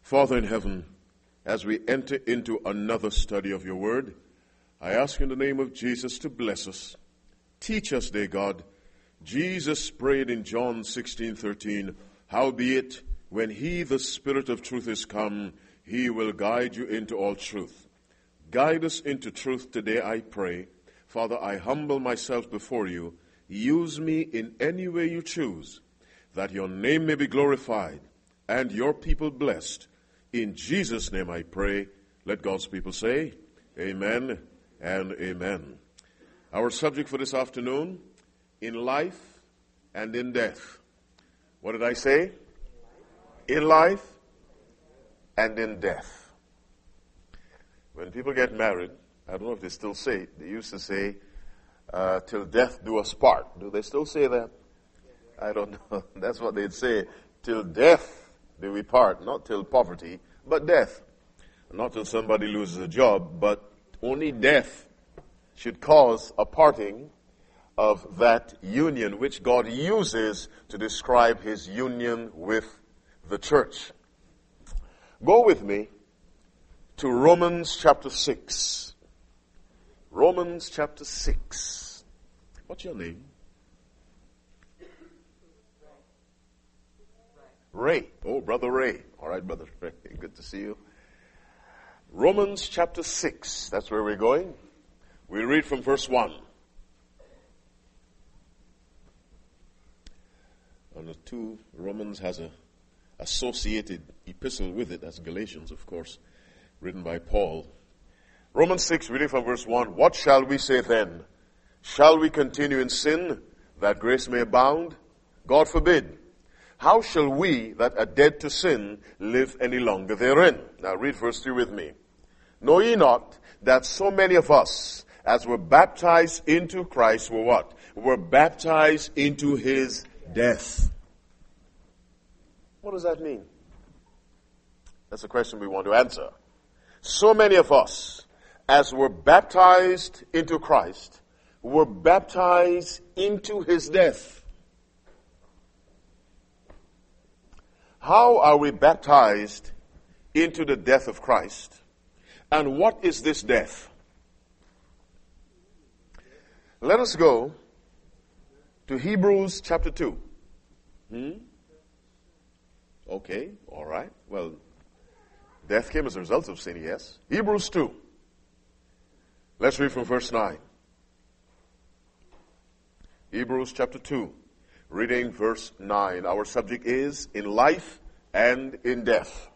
Father in heaven, as we enter into another study of your word, I ask in the name of Jesus to bless us. Teach us, dear God. Jesus prayed in John 16:13, howbeit, when he, the Spirit of truth, is come, he will guide you into all truth. Guide us into truth today, I pray. Father, I humble myself before you. Use me in any way you choose, that your name may be glorified and your people blessed. In Jesus' name I pray. Let God's people say, amen and amen. Our subject for this afternoon, in life and in death. What did I say? In life and in death. When people get married, I don't know if they still say it. They used to say, till death do us part. Do they still say that? I don't know. That's what they'd say. Till death do we part. Not till poverty, but death. Not till somebody loses a job, but only death should cause a parting of that union which God uses to describe his union with the church. Go with me to Romans chapter 6. Romans chapter 6. What's your name? Ray. Oh, Brother Ray. All right, Brother Ray. Good to see you. Romans chapter 6. That's where we're going. We'll read from verse 1. And the 2, Romans has a associated epistle with it. That's Galatians, of course, written by Paul. Romans 6, reading from verse 1. What shall we say then? Shall we continue in sin, that grace may abound? God forbid. How shall we that are dead to sin live any longer therein? Now read verse 3 with me. Know ye not that so many of us, as were baptized into Christ, were what? Were baptized into his death. What does that mean? That's the question we want to answer. So many of us, as were baptized into Christ, were baptized into his death. How are we baptized into the death of Christ? And what is this death? Let us go to Hebrews chapter 2. Okay, all right. Well, death came as a result of sin, yes. Hebrews 2. Let's read from verse 9. Hebrews chapter 2. Reading verse 9. Our subject is in life and in death.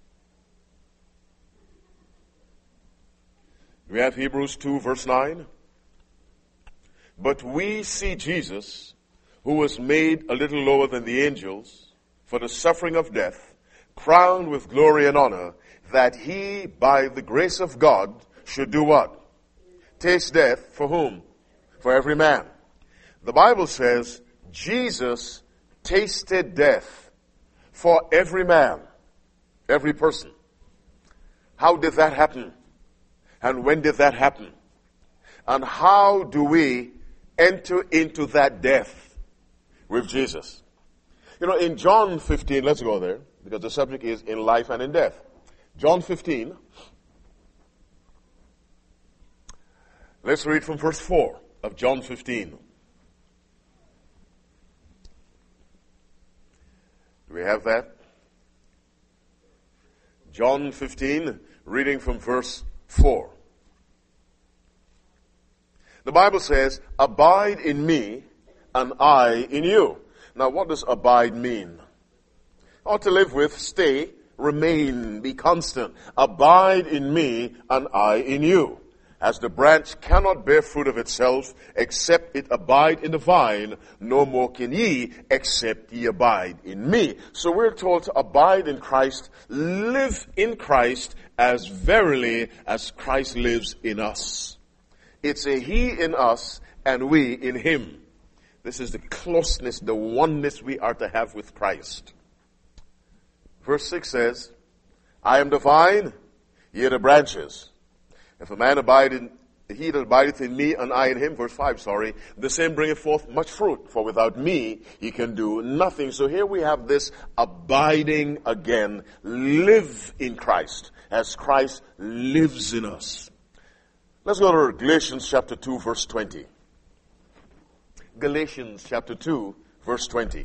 We have Hebrews 2 verse 9. But we see Jesus, who was made a little lower than the angels for the suffering of death, crowned with glory and honor, that he, by the grace of God, should do what? Taste death for whom? For every man. The Bible says, Jesus tasted death for every man, every person. How did that happen? And when did that happen? And how do we enter into that death with Jesus? You know, in John 15, let's go there, because the subject is in life and in death. John 15, let's read from verse 4 of John 15. Do we have that? John 15, reading from verse 4. The Bible says, abide in me and I in you. Now what does abide mean? Or to live with, stay, remain, be constant. Abide in me and I in you. As the branch cannot bear fruit of itself, except it abide in the vine, no more can ye, except ye abide in me. So we're told to abide in Christ, live in Christ, as verily as Christ lives in us. It's a he in us and we in him. This is the closeness, the oneness we are to have with Christ. Verse 6 says, I am the vine, ye are the branches. If a man abide he that abideth in me and I in him, verse 5, the same bringeth forth much fruit, for without me he can do nothing. So here we have this abiding again, live in Christ, as Christ lives in us. Let's go to Galatians chapter 2, verse 20. Galatians chapter 2, verse 20.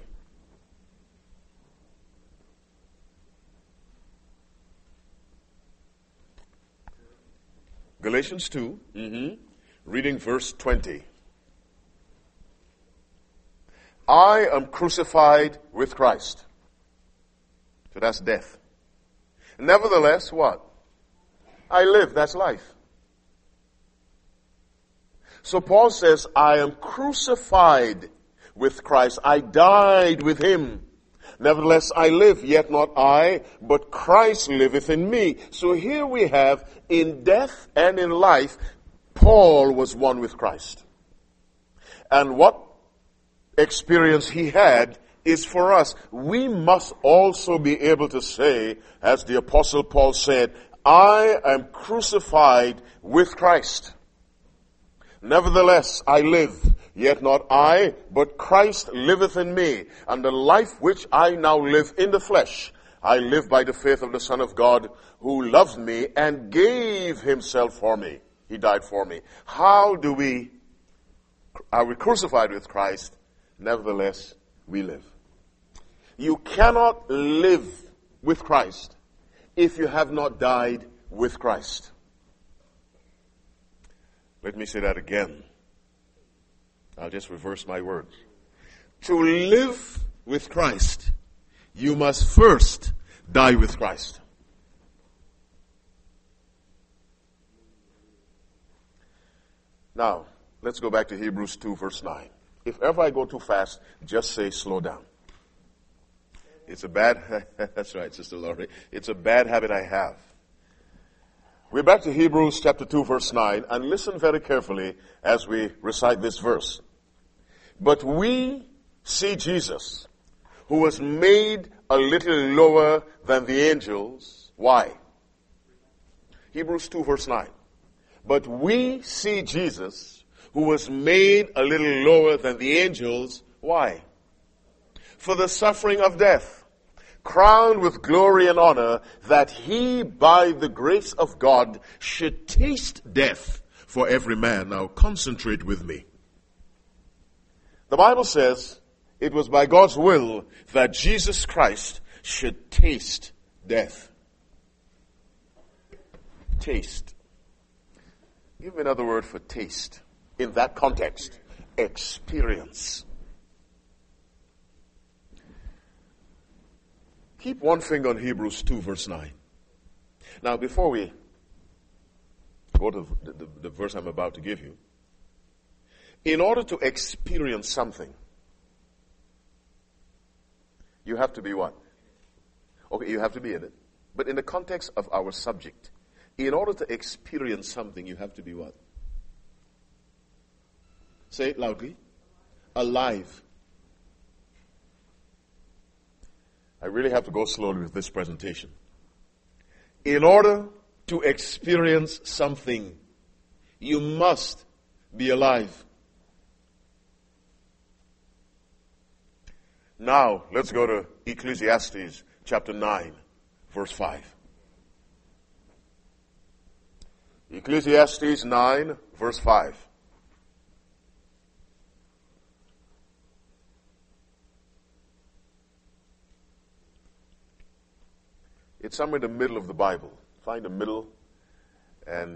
Galatians 2, reading verse 20. I am crucified with Christ. So that's death. Nevertheless, what? I live, that's life. So Paul says, I am crucified with Christ. I died with him. Nevertheless, I live, yet not I, but Christ liveth in me. So here we have, in death and in life, Paul was one with Christ. And what experience he had is for us. We must also be able to say, as the Apostle Paul said, I am crucified with Christ. Nevertheless, I live, yet not I, but Christ liveth in me. And the life which I now live in the flesh, I live by the faith of the Son of God, who loved me and gave himself for me. He died for me. Are we crucified with Christ? Nevertheless, we live. You cannot live with Christ if you have not died with Christ. Let me say that again. I'll just reverse my words. To live with Christ, you must first die with Christ. Now, let's go back to Hebrews 2, verse 9. If ever I go too fast, just say slow down. It's a bad, that's right, Sister Laurie. It's a bad habit I have. We're back to Hebrews chapter 2, verse 9, and listen very carefully as we recite this verse. But we see Jesus, who was made a little lower than the angels. Why? Hebrews 2, verse 9. But we see Jesus, who was made a little lower than the angels. Why? For the suffering of death, crowned with glory and honor, that he by the grace of God should taste death for every man. Now concentrate with me. The Bible says it was by God's will that Jesus Christ should taste death. Taste. Give me another word for taste. In that context, experience. Keep one finger on Hebrews 2, verse 9. Now, before we go to the verse I'm about to give you, in order to experience something, you have to be what? Okay, you have to be in it. But in the context of our subject, in order to experience something, you have to be what? Say it loudly. Alive. I really have to go slowly with this presentation. In order to experience something, you must be alive. Now, let's go to Ecclesiastes chapter 9, verse 5. Ecclesiastes 9, verse 5. It's somewhere in the middle of the Bible. Find the middle and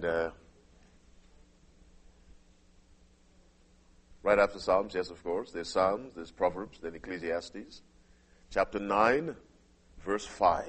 right after Psalms, yes, of course. There's Psalms, there's Proverbs, then Ecclesiastes. Chapter 9, verse 5.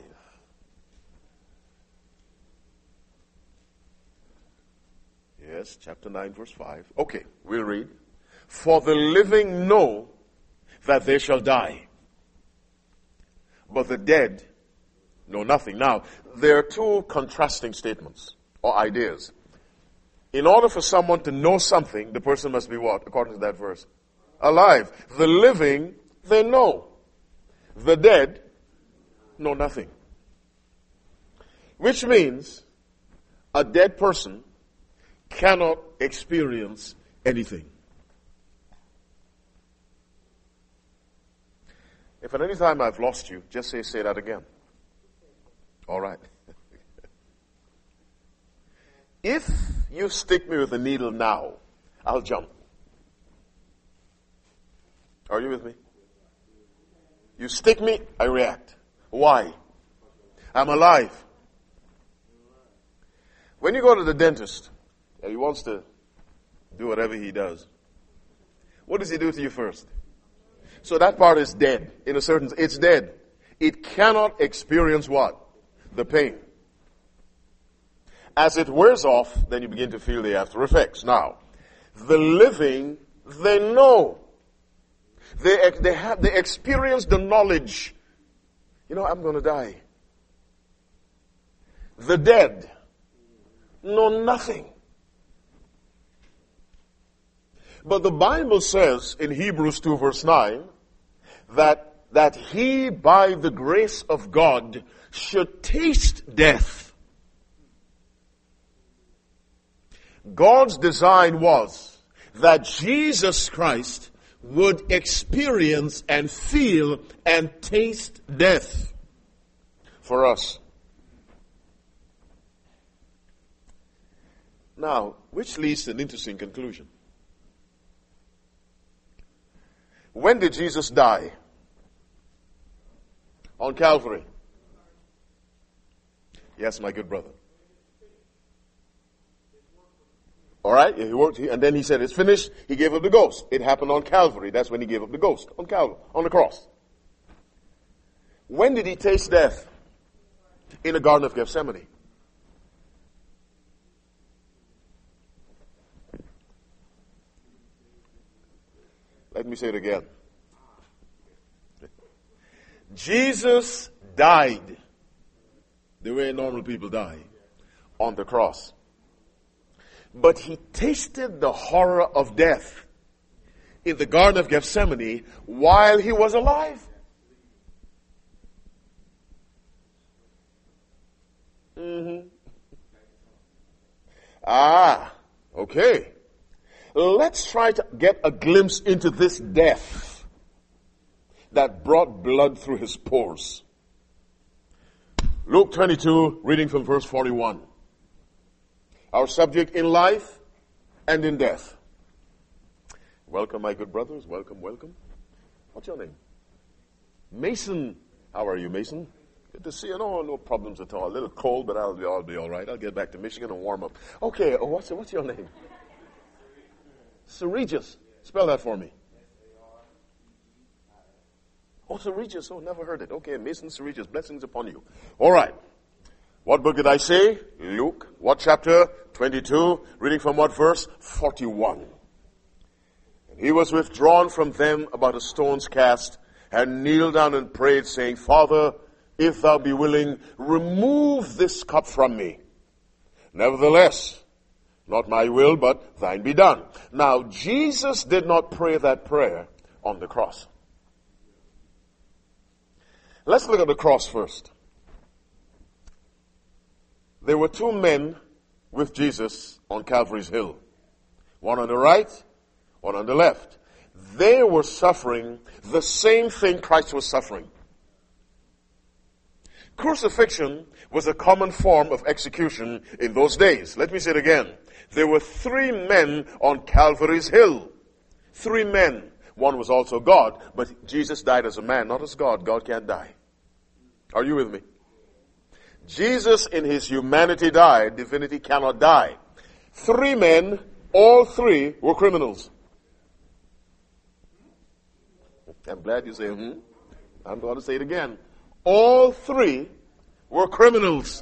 Yes, chapter 9, verse 5. Okay, we'll read. For the living know that they shall die, but the dead know nothing. Now, there are two contrasting statements or ideas. In order for someone to know something, the person must be what, according to that verse? Alive. The living, they know. The dead know nothing. Which means a dead person cannot experience anything. If at any time I've lost you, just say that again. All right. If you stick me with a needle now, I'll jump. Are you with me? You stick me, I react. Why? I'm alive. When you go to the dentist and he wants to do whatever he does, what does he do to you first? So that part is dead. In a certain sense, it's dead. It cannot experience what? The pain. As it wears off, then you begin to feel the after effects. Now, the living, they know. They experience the knowledge. You know, I'm going to die. The dead know nothing. But the Bible says in Hebrews 2 verse 9 that he by the grace of God should taste death. God's design was that Jesus Christ would experience and feel and taste death for us. Now, which leads to an interesting conclusion. When did Jesus die? On Calvary. Yes, my good brother. All right, he worked, and then he said, it's finished. He gave up the ghost. It happened on Calvary. That's when he gave up the ghost, on Calvary, on the cross. When did he taste death? In the Garden of Gethsemane. Let me say it again. Jesus died the way normal people die, on the cross. But he tasted the horror of death in the Garden of Gethsemane while he was alive. Okay. Let's try to get a glimpse into this death that brought blood through his pores. Luke 22, reading from verse 41. Our subject in life and in death. Welcome, my good brothers. Welcome, welcome. What's your name? Mason. How are you, Mason? Good to see you. No problems at all. A little cold, but I'll be all right. I'll get back to Michigan and warm up. Okay, what's your name? Seregis. Spell that for me. Oh, Seregis. Oh, never heard it. Okay, Mason Seregis. Blessings upon you. All right. What book did I say? Luke. What chapter? 22. Reading from what verse? 41. And he was withdrawn from them about a stone's cast and kneeled down and prayed, saying, Father, if thou be willing, remove this cup from me. Nevertheless, not my will, but thine be done. Now, Jesus did not pray that prayer on the cross. Let's look at the cross first. There were two men with Jesus on Calvary's Hill. One on the right, one on the left. They were suffering the same thing Christ was suffering. Crucifixion was a common form of execution in those days. Let me say it again. There were three men on Calvary's Hill. Three men. One was also God, but Jesus died as a man, not as God. God can't die. Are you with me? Jesus in his humanity died. Divinity cannot die. Three men, all three were criminals. I'm glad you say, I'm going to say it again. All three were criminals.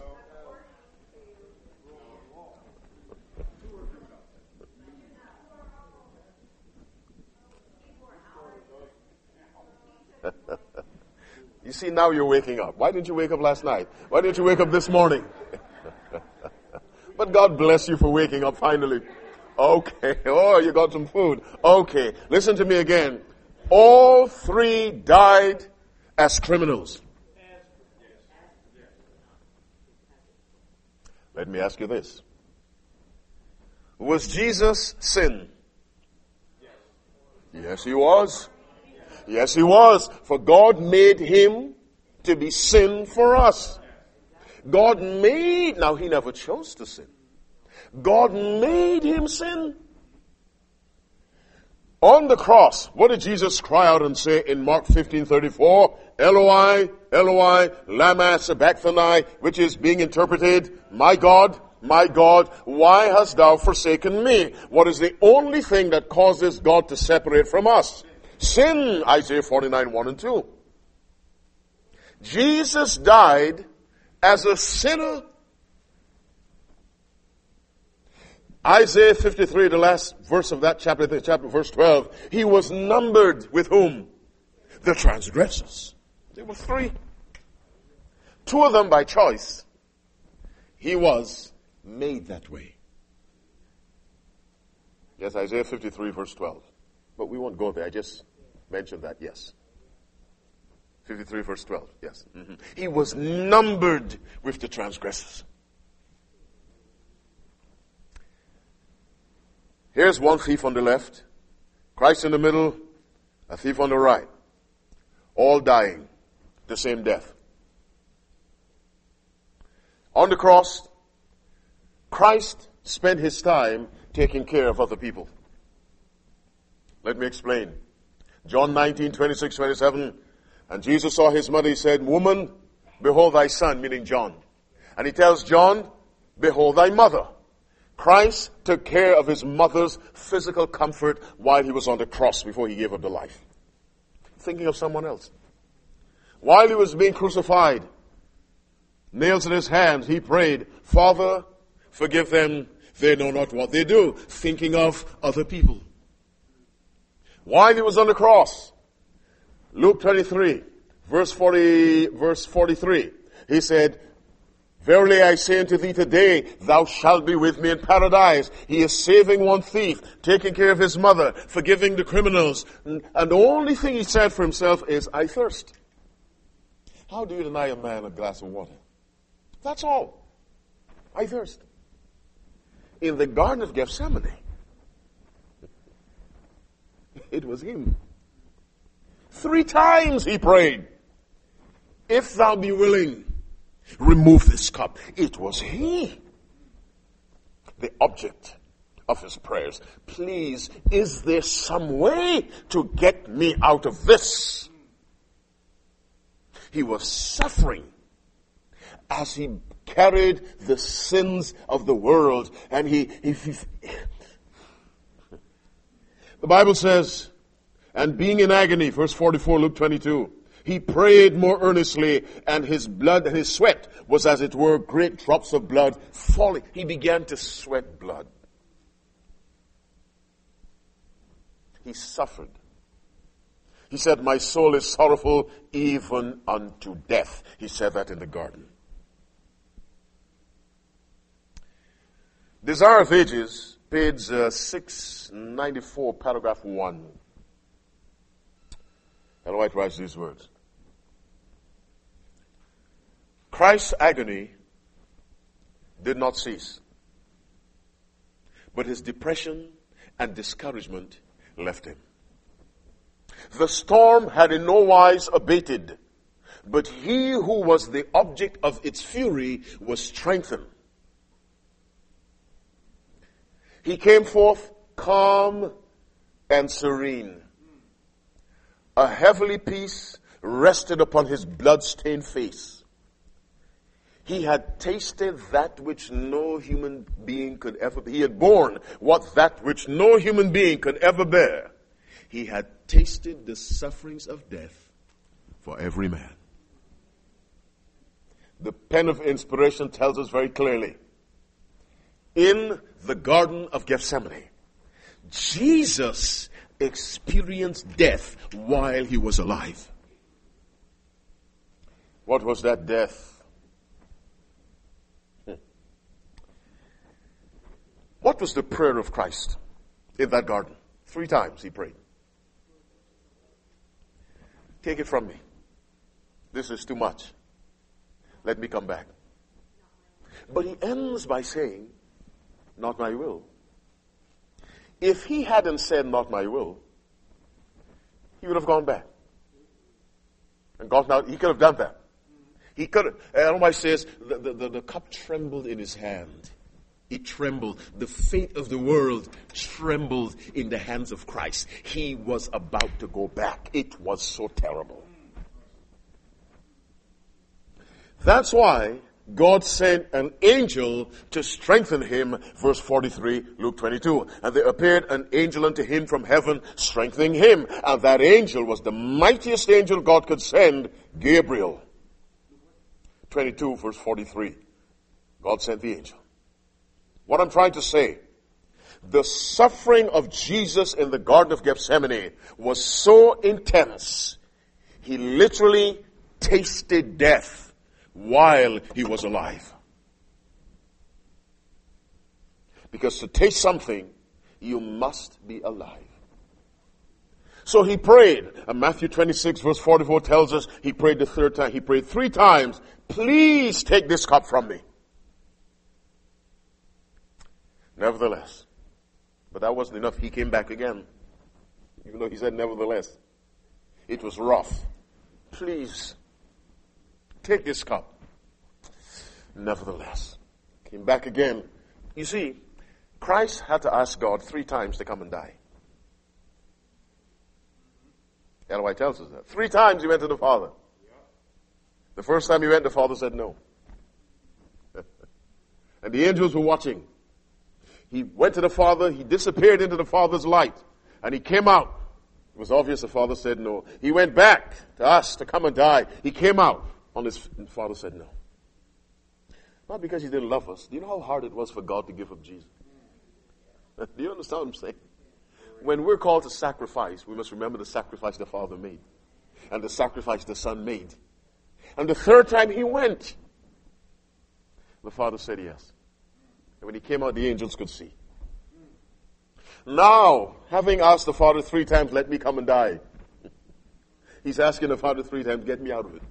You see, now you're waking up. Why didn't you wake up last night? Why didn't you wake up this morning? But God bless you for waking up finally. Okay. Oh, you got some food. Okay. Listen to me again. All three died as criminals. Let me ask you this. Was Jesus sin? Yes, he was. Yes, he was. For God made him to be sin for us. God made, now he never chose to sin. God made him sin. On the cross, what did Jesus cry out and say in Mark 15:34? Eloi, Eloi, lama sabachthani, which is being interpreted, my God, why hast thou forsaken me? What is the only thing that causes God to separate from us? Sin, Isaiah 49:1 and 2. Jesus died as a sinner. Isaiah 53, the last verse of that chapter, verse 12. He was numbered with whom? The transgressors. There were 3. 2 of them by choice. He was made that way. Yes, Isaiah 53, verse 12. But we won't go there. I just mentioned that, yes. 53, verse 12, yes. He was numbered with the transgressors. Here's one thief on the left, Christ in the middle, a thief on the right. All dying the same death. On the cross, Christ spent his time taking care of other people. Let me explain. John 19:26-27, and Jesus saw his mother, he said, woman, behold thy son, meaning John. And he tells John, behold thy mother. Christ took care of his mother's physical comfort while he was on the cross before he gave up the life. Thinking of someone else. While he was being crucified, nails in his hands, he prayed, Father, forgive them, they know not what they do. Thinking of other people. While he was on the cross, Luke 23, verse 43, he said, verily I say unto thee today, thou shalt be with me in paradise. He is saving one thief, taking care of his mother, forgiving the criminals. And the only thing he said for himself is, I thirst. How do you deny a man a glass of water? That's all. I thirst. In the Garden of Gethsemane, it was him. 3 times he prayed, if thou be willing, remove this cup. It was he, the object of his prayers. Please, is there some way to get me out of this? He was suffering as he carried the sins of the world. And the Bible says, and being in agony, verse 44, Luke 22, he prayed more earnestly, and his blood and his sweat was as it were great drops of blood falling. He began to sweat blood. He suffered. He said, my soul is sorrowful even unto death. He said that in the garden. Desire of Ages, page 694, paragraph 1. Ellen White writes these words. Christ's agony did not cease, but his depression and discouragement left him. The storm had in no wise abated, but he who was the object of its fury was strengthened. He came forth calm and serene. A heavenly peace rested upon his blood-stained face. He had tasted that which no human being could ever bear. He had borne that which no human being could ever bear. He had tasted the sufferings of death for every man. The pen of inspiration tells us very clearly, in the Garden of Gethsemane, Jesus experienced death while he was alive. What was that death? What was the prayer of Christ in that garden? 3 times he prayed. Take it from me. This is too much. Let me come back. But he ends by saying, not my will, If he hadn't said, not my will, he would have gone back. And gotten out. He could have done that. He could have. Ellen White says, the cup trembled in his hand. It trembled. The fate of the world trembled in the hands of Christ. He was about to go back. It was so terrible. That's why God sent an angel to strengthen him, verse 43, Luke 22. And there appeared an angel unto him from heaven, strengthening him. And that angel was the mightiest angel God could send, Gabriel. 22, verse 43. God sent the angel. What I'm trying to say, the suffering of Jesus in the Garden of Gethsemane was so intense, he literally tasted death while he was alive. Because to taste something, you must be alive. So he prayed. And Matthew 26 verse 44 tells us he prayed the third time. He prayed 3 times. Please take this cup from me. Nevertheless. But that wasn't enough. He came back again. Even though he said nevertheless. It was rough. Please take this cup. Nevertheless. Came back again. You see, Christ had to ask God 3 times to come and die. Ellen White tells us that. 3 times he went to the Father. The first time he went, the Father said no. And the angels were watching. He went to the Father, he disappeared into the Father's light, and he came out. It was obvious the Father said no. He went back to us to come and die. He came out. And the Father said no. Not because he didn't love us. Do you know how hard it was for God to give up Jesus? Do you understand what I'm saying? When we're called to sacrifice, we must remember the sacrifice the Father made. And the sacrifice the Son made. And the third time he went, the Father said yes. And when he came out, the angels could see. Now, having asked the Father 3 times, let me come and die. He's asking the Father 3 times, get me out of it.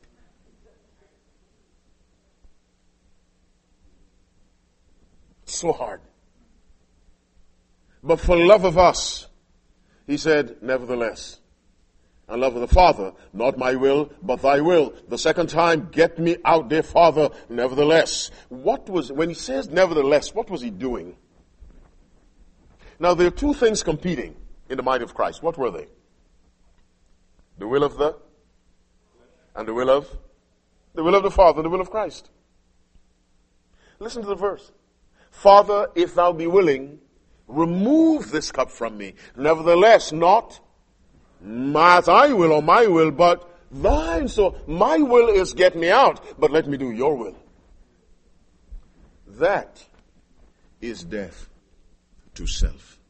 So hard. But for love of us, he said, nevertheless. And love of the Father, not my will, but thy will. The second time, get me out there, Father, nevertheless. When he says nevertheless, what was he doing? Now there are 2 things competing in the mind of Christ. What were they? The will of the will of the Father, the will of Christ. Listen to the verse. Father, if thou be willing, remove this cup from me. Nevertheless, not as I will or my will, but thine. So my will is get me out, but let me do your will. That is death to self.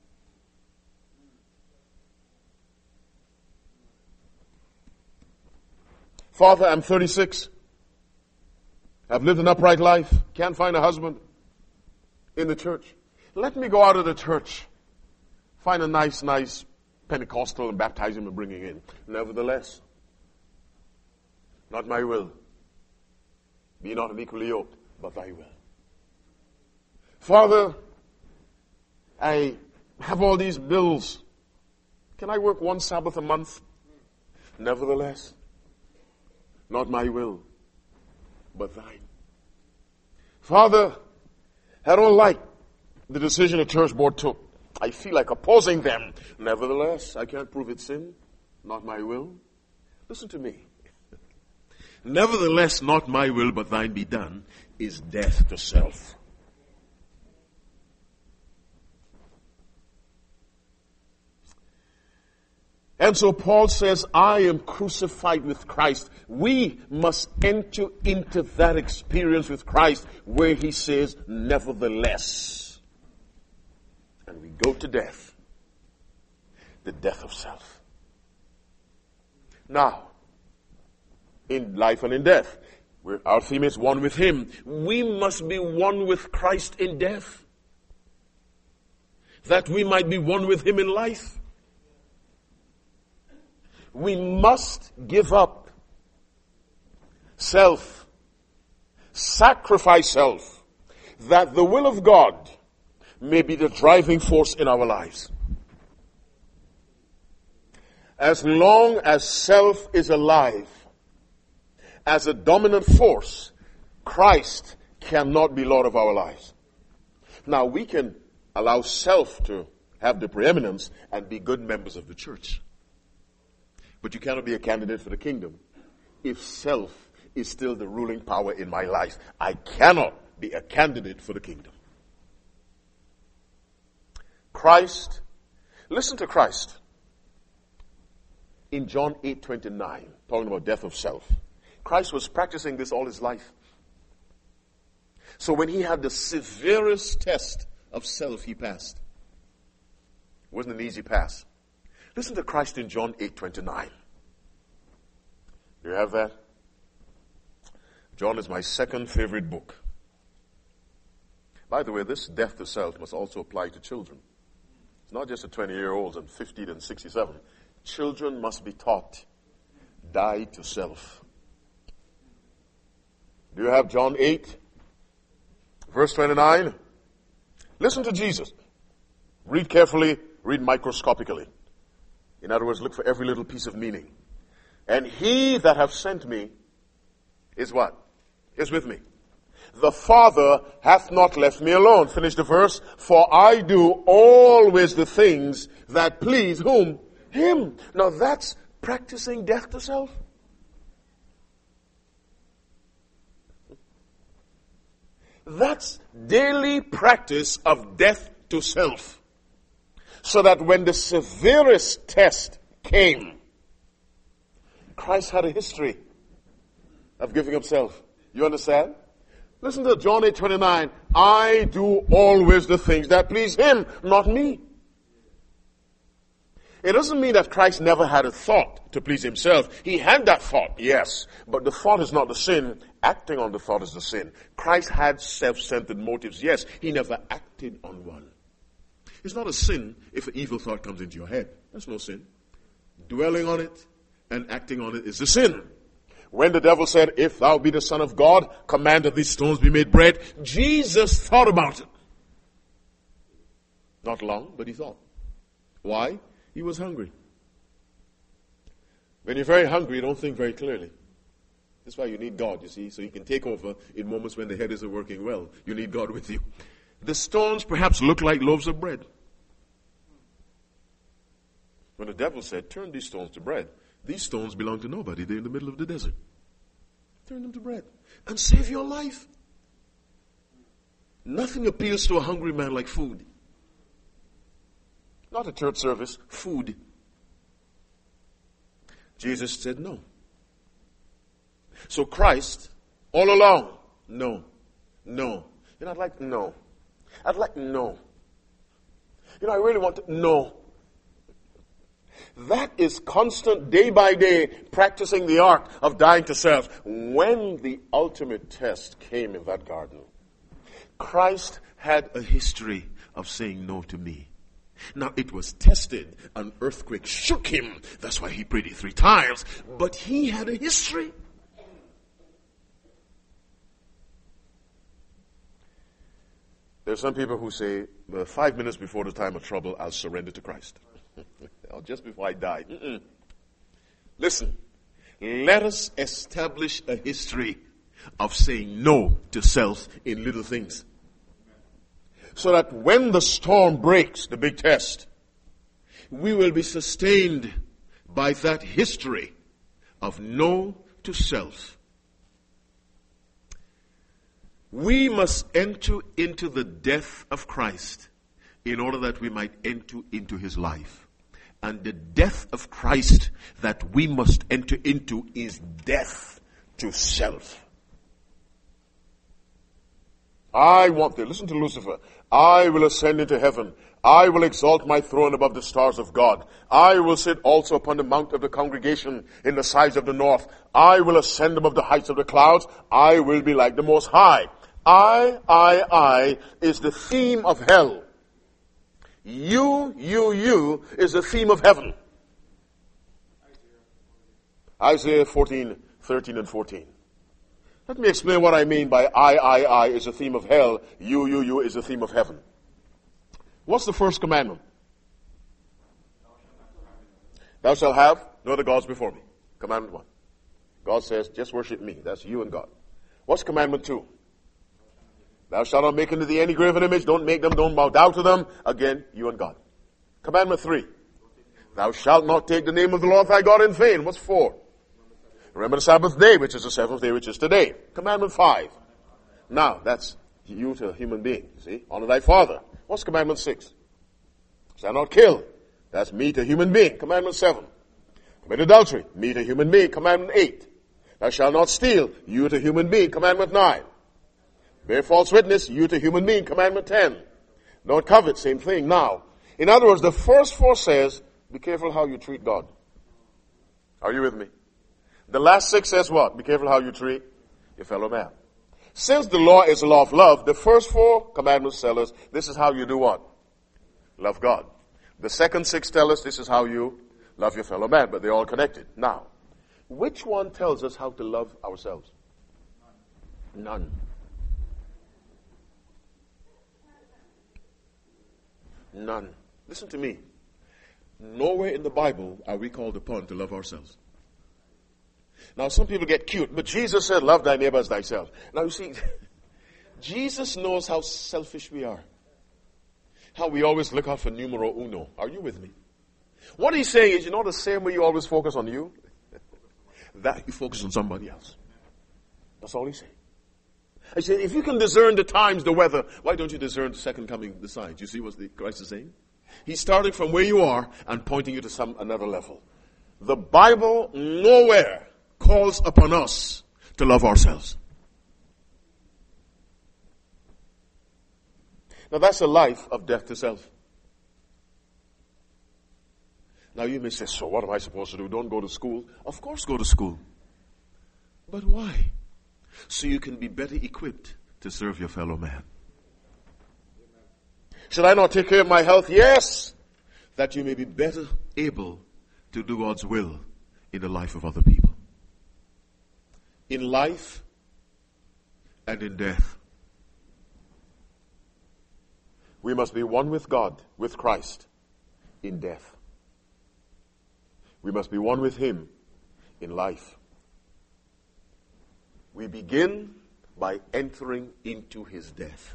Father, I'm 36. I've lived an upright life. Can't find a husband in the church. Let me go out of the church. Find a nice Pentecostal and baptize him and bring him in. Nevertheless, not my will. Be not unequally yoked, but thy will. Father, I have all these bills. Can I work 1 Sabbath a month? Nevertheless, not my will, but thine. Father, I don't like the decision the church board took. I feel like opposing them. Nevertheless, I can't prove it's sin. Not my will. Listen to me. Nevertheless, not my will, but thine be done, is death to self. And so Paul says, I am crucified with Christ. We must enter into that experience with Christ where he says, nevertheless. And we go to death. The death of self. Now, in life and in death, our theme is one with him. We must be one with Christ in death, that we might be one with him in life. We must give up self, sacrifice self, that the will of God, may be the driving force in our lives. As long as self is alive, as a dominant force, Christ cannot be Lord of our lives. Now, we can allow self to have the preeminence and be good members of the church. But you cannot be a candidate for the kingdom if self is still the ruling power in my life. I cannot be a candidate for the kingdom. Christ, listen to Christ. In John 8:29, talking about death of self. Christ was practicing this all his life. So when he had the severest test of self, he passed. It wasn't an easy pass. Listen to Christ in John 8:29. You have that? John is my second favorite book. By the way, this death to self must also apply to children. It's not just the 20-year-olds and 50 and 67. Children must be taught, die to self. Do you have John 8, verse 29? Listen to Jesus. Read carefully, read microscopically. In other words, look for every little piece of meaning. And he that hath sent me is what? Is with me. The Father hath not left me alone. Finish the verse. For I do always the things that please whom? Him. Now that's practicing death to self. That's daily practice of death to self. So that when the severest test came, Christ had a history of giving up self. You understand? Listen to John 8:29. I do always the things that please him, not me. It doesn't mean that Christ never had a thought to please himself. He had that thought, yes. But the thought is not the sin. Acting on the thought is the sin. Christ had self-centered motives, yes. He never acted on one. It's not a sin if an evil thought comes into your head. That's no sin. Dwelling on it and acting on it is the sin. When the devil said, if thou be the Son of God, command that these stones be made bread, Jesus thought about it. Not long, but he thought. Why? He was hungry. When you're very hungry, you don't think very clearly. That's why you need God, you see, so you can take over in moments when the head isn't working well. You need God with you. The stones perhaps look like loaves of bread. When the devil said, turn these stones to bread, these stones belong to nobody. They're in the middle of the desert. Turn them to bread and save your life. Nothing appeals to a hungry man like food. Not a church service, food. Jesus said no. So Christ, all along, no. You know, I'd like no. You know, I really want to, no. That is constant, day by day, practicing the art of dying to self. When the ultimate test came in that garden, Christ had a history of saying no to me. Now, it was tested. An earthquake shook him. That's why he prayed it 3 times. But he had a history. There are some people who say, 5 minutes before the time of trouble, I'll surrender to Christ. Or just before I die. Listen, let us establish a history of saying no to self in little things. So that when the storm breaks, the big test, we will be sustained by that history of no to self. We must enter into the death of Christ in order that we might enter into his life. And the death of Christ that we must enter into is death to self. Listen to Lucifer. I will ascend into heaven. I will exalt my throne above the stars of God. I will sit also upon the mount of the congregation in the sides of the north. I will ascend above the heights of the clouds. I will be like the Most High. I is the theme of hell. You is the theme of heaven. Isaiah 14, 13 and 14. Let me explain what I mean by I is the theme of hell. You is the theme of heaven. What's the first commandment? Thou shalt have no other gods before me. Commandment 1. God says, just worship me. That's you and God. What's commandment 2? Thou shalt not make unto thee any graven image. Don't make them, don't bow down to them. Again, you and God. Commandment 3. Thou shalt not take the name of the Lord thy God in vain. What's 4? Remember the Sabbath day, which is the seventh day, which is today. Commandment 5. Now, that's you to a human being. See? Honor thy father. What's commandment 6? Shall not kill. That's me to a human being. Commandment 7. Commit adultery. Me to a human being. Commandment 8. Thou shalt not steal. You to a human being. Commandment 9. Bear false witness. You to a human being. Commandment 10. Don't covet. Same thing. Now, in other words, the first 4 says, be careful how you treat God. Are you with me? The last 6 says what? Be careful how you treat your fellow man. Since the law is a law of love, the first 4 commandments tell us this is how you do what? Love God. The second 6 tell us this is how you love your fellow man, but they're all connected. Now, which one tells us how to love ourselves? None. None. Listen to me. Nowhere in the Bible are we called upon to love ourselves. Now, some people get cute, but Jesus said, love thy neighbor as thyself. Now, you see, Jesus knows how selfish we are. How we always look out for numero uno. Are you with me? What he's saying is, the same way you always focus on you, that you focus on somebody else. That's all he's saying. I said, if you can discern the times, the weather, why don't you discern the second coming, the signs? You see what Christ is saying? He's starting from where you are and pointing you to another level. The Bible nowhere calls upon us to love ourselves. Now that's a life of death to self. Now you may say, so what am I supposed to do? Don't go to school. Of course go to school. But why? So you can be better equipped to serve your fellow man. Should I not take care of my health? Yes. That you may be better able to do God's will in the life of other people. In life and in death. We must be one with God, with Christ, in death. We must be one with Him in life. We begin by entering into His death.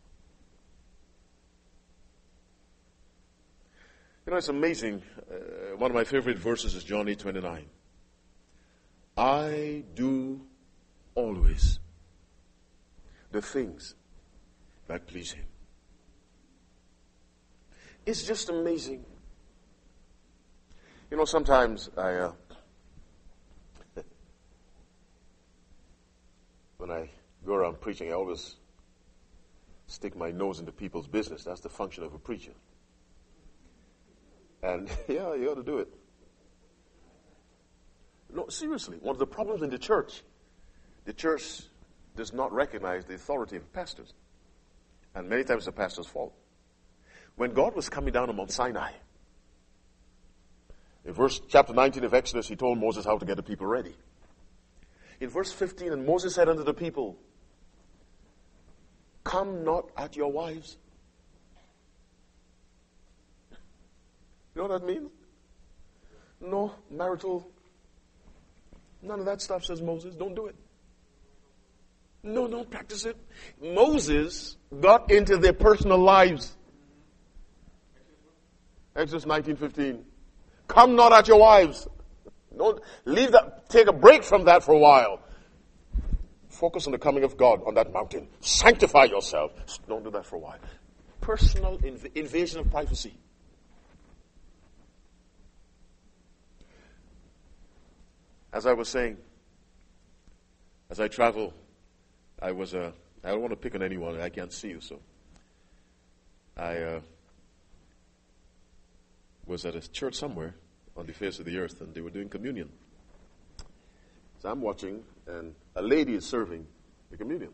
It's amazing. One of my favorite verses is John 8:29. I do always the things that please Him. It's just amazing. Sometimes when I go around preaching, I always stick my nose into people's business. That's the function of a preacher. And yeah, you ought to do it. No, seriously, one of the problems in the church does not recognize the authority of pastors. And many times it's the pastor's fault. When God was coming down on Mount Sinai, in chapter 19 of Exodus, He told Moses how to get the people ready. In verse 15, and Moses said unto the people, come not at your wives. You know what that means? No marital, none of that stuff, says Moses. Don't do it. No, don't practice it. Moses got into their personal lives. Exodus 19:15. Come not at your wives. Don't leave that. Take a break from that for a while. Focus on the coming of God on that mountain. Sanctify yourself. Don't do that for a while. Personal invasion of privacy. As I was saying, as I travel, I don't want to pick on anyone. I can't see you, so I was at a church somewhere on the face of the earth, and they were doing communion. So I'm watching, and a lady is serving the communion.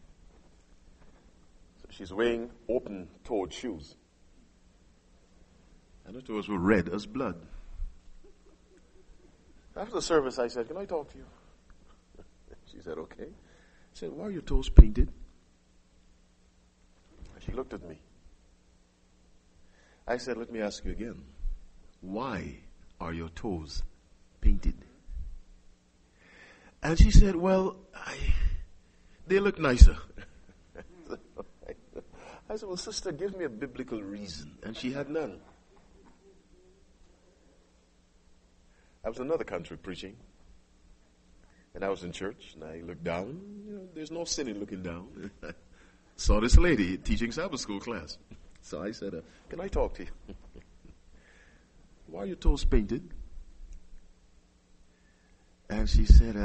So she's wearing open-toed shoes. And her toes were red as blood. After the service, I said, can I talk to you? She said, okay. I said, why are your toes painted? And she looked at me. I said, let me ask you again. Why are your toes painted? And she said, well, they look nicer. I said, well, sister, give me a biblical reason. And she had none. I was in another country preaching. And I was in church, and I looked down. There's no sin in looking down. Saw this lady teaching Sabbath school class. So I said, can I talk to you? Why are your toes painted? And she said,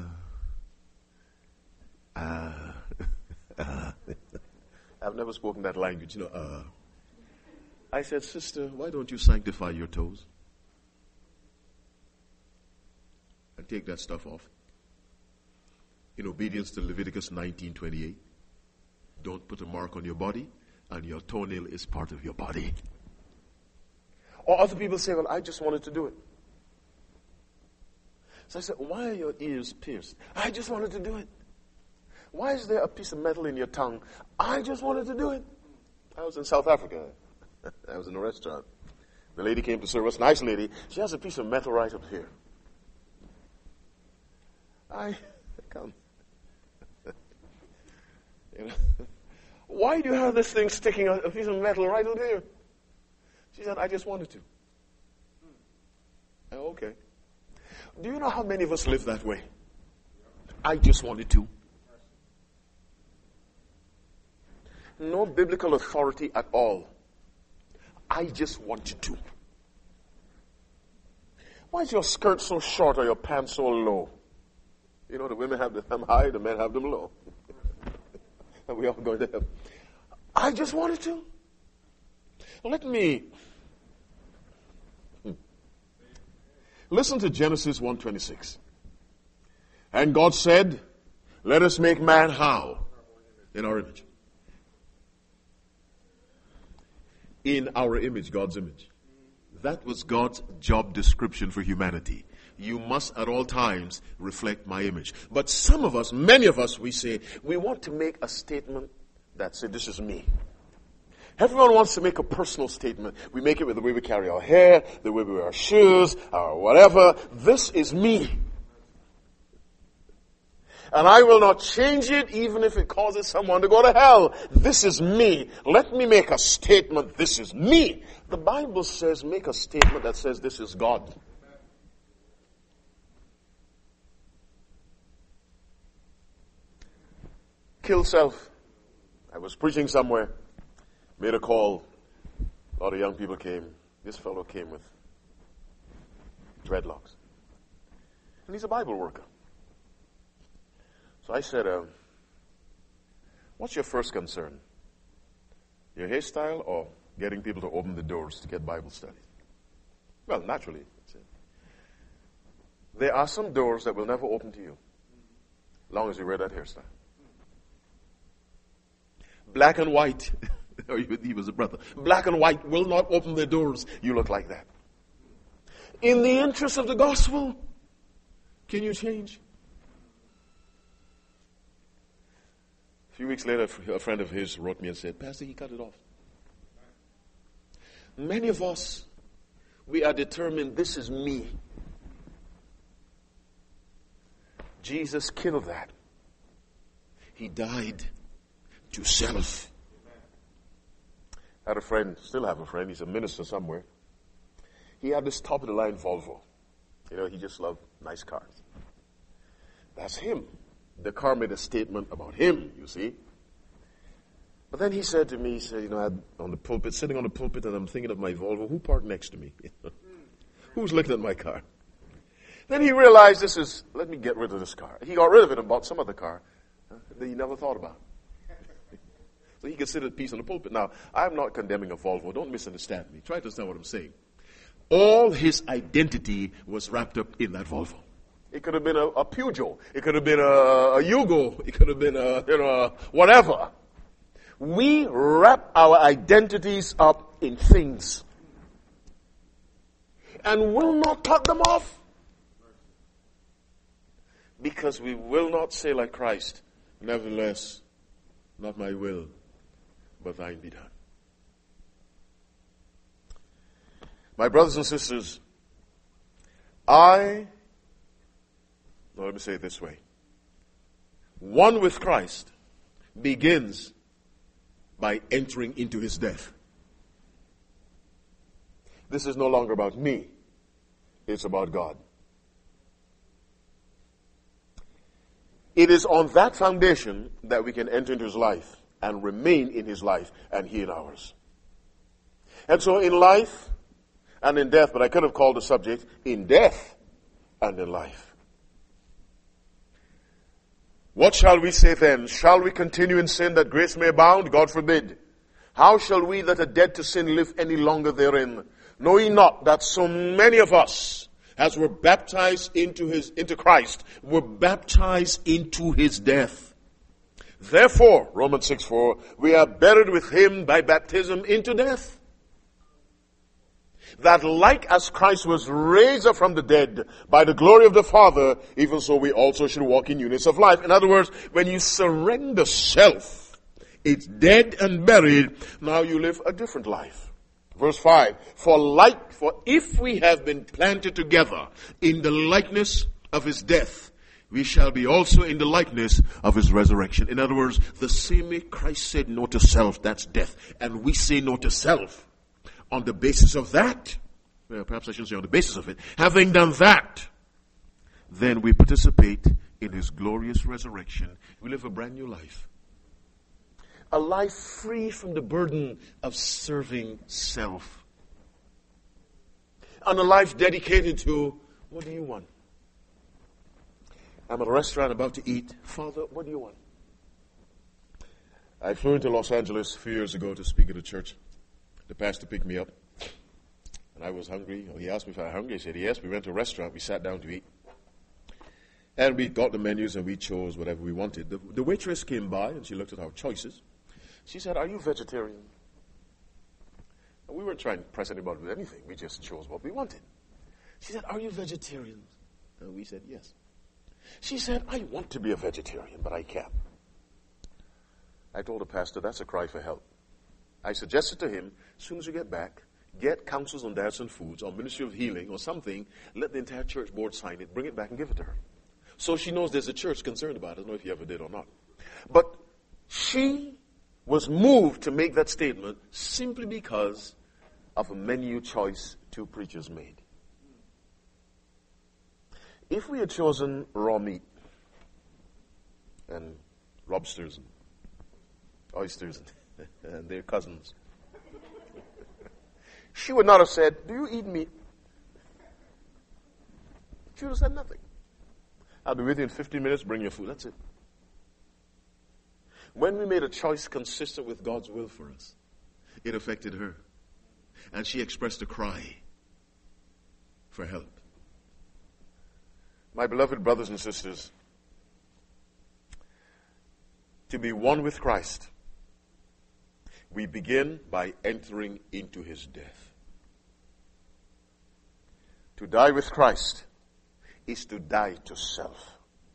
I've never spoken that language, I said, sister, why don't you sanctify your toes? And take that stuff off. In obedience to Leviticus 19:28. Don't put a mark on your body, and your toenail is part of your body. Or other people say, well, I just wanted to do it. So I said, why are your ears pierced? I just wanted to do it. Why is there a piece of metal in your tongue? I just wanted to do it. I was in South Africa. I was in a restaurant. The lady came to serve us, nice lady. She has a piece of metal right up here. I come. Why do you have this thing sticking, a piece of metal right up here? She said, I just wanted to. Oh, okay. Do you know how many of us live that way? I just wanted to. No biblical authority at all. I just wanted to. Why is your skirt so short or your pants so low? The women have them high, the men have them low. And we all going to heaven. I just wanted to. Let me listen to Genesis 1:26. And God said, let us make man how? In our image. In our image, God's image. That was God's job description for humanity. You must at all times reflect my image. But some of us, many of us, we say, we want to make a statement that says, this is me. Everyone wants to make a personal statement. We make it with the way we carry our hair, the way we wear our shoes, or whatever. This is me. And I will not change it even if it causes someone to go to hell. This is me. Let me make a statement. This is me. The Bible says make a statement that says this is God. Kill self. I was preaching somewhere. Made a call. A lot of young people came. This fellow came with dreadlocks. And he's a Bible worker. So I said, what's your first concern? Your hairstyle or getting people to open the doors to get Bible study? Well, naturally. There are some doors that will never open to you, as long as you wear that hairstyle. Black and white. He was a brother. Black and white will not open their doors. You look like that. In the interest of the gospel, can you change? A few weeks later, a friend of his wrote me and said, Pastor, he cut it off. Many of us, we are determined, this is me. Jesus killed that. He died to self. I had a friend, still have a friend, he's a minister somewhere. He had this top-of-the-line Volvo. He just loved nice cars. That's him. The car made a statement about him, you see. But then he said to me, I'm on the pulpit, sitting on the pulpit, and I'm thinking of my Volvo. Who parked next to me? Who's looking at my car? Then he realized let me get rid of this car. He got rid of it and bought some other car that he never thought about. So he could sit at peace on the pulpit. Now, I'm not condemning a Volvo. Don't misunderstand me. Try to understand what I'm saying. All his identity was wrapped up in that Volvo. It could have been a Peugeot. It could have been a Yugo. It could have been whatever. We wrap our identities up in things and will not cut them off, because we will not say like Christ, nevertheless, not my will, but thine be done. My brothers and sisters, let me say it this way. One with Christ begins by entering into his death. This is no longer about me. It's about God. It is on that foundation that we can enter into his life and remain in his life and he in ours. And so in life and in death, but I could have called the subject in death and in life. What shall we say then? Shall we continue in sin that grace may abound? God forbid. How shall we that are dead to sin live any longer therein? Know ye not that so many of us, as were baptized into Christ, were baptized into his death? Therefore, Romans 6:4, we are buried with him by baptism into death. That like as Christ was raised up from the dead by the glory of the Father, even so we also should walk in newness of life. In other words, when you surrender self, it's dead and buried. Now you live a different life. Verse 5, for if we have been planted together in the likeness of his death, we shall be also in the likeness of his resurrection. In other words, the same way Christ said no to self, that's death, and we say no to self. On the basis of that, well, perhaps I shouldn't say on the basis of it, having done that, then we participate in his glorious resurrection. We live a brand new life. A life free from the burden of serving self. And a life dedicated to, what do you want? I'm at a restaurant about to eat. Father, what do you want? I flew into Los Angeles a few years ago to speak at a church. The pastor picked me up, and I was hungry. He asked me if I was hungry. I said, yes. We went to a restaurant. We sat down to eat. And we got the menus, and we chose whatever we wanted. The waitress came by, and she looked at our choices. She said, are you vegetarian? And we weren't trying to press anybody with anything. We just chose what we wanted. She said, are you vegetarian? And we said, yes. She said, I want to be a vegetarian, but I can't. I told the pastor, that's a cry for help. I suggested to him, as soon as you get back, get Councils on Diets and Foods or Ministry of Healing or something, let the entire church board sign it, bring it back and give it to her. So she knows there's a church concerned about it. I don't know if you ever did or not. But she was moved to make that statement simply because of a menu choice two preachers made. If we had chosen raw meat and lobsters and oysters and their cousins, she would not have said, do you eat meat? She would have said nothing. I'll be with you in 15 minutes, bring your food. That's it. When we made a choice consistent with God's will for us, it affected her. And she expressed a cry for help. My beloved brothers and sisters, to be one with Christ, we begin by entering into his death. To die with Christ is to die to self.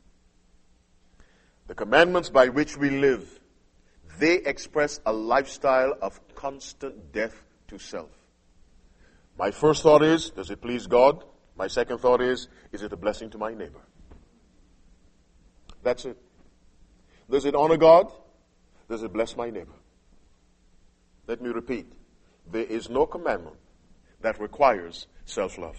The commandments by which we live, they express a lifestyle of constant death to self. My first thought is, does it please God? My second thought is it a blessing to my neighbor? That's it. Does it honor God? Does it bless my neighbor? Let me repeat. There is no commandment that requires self-love.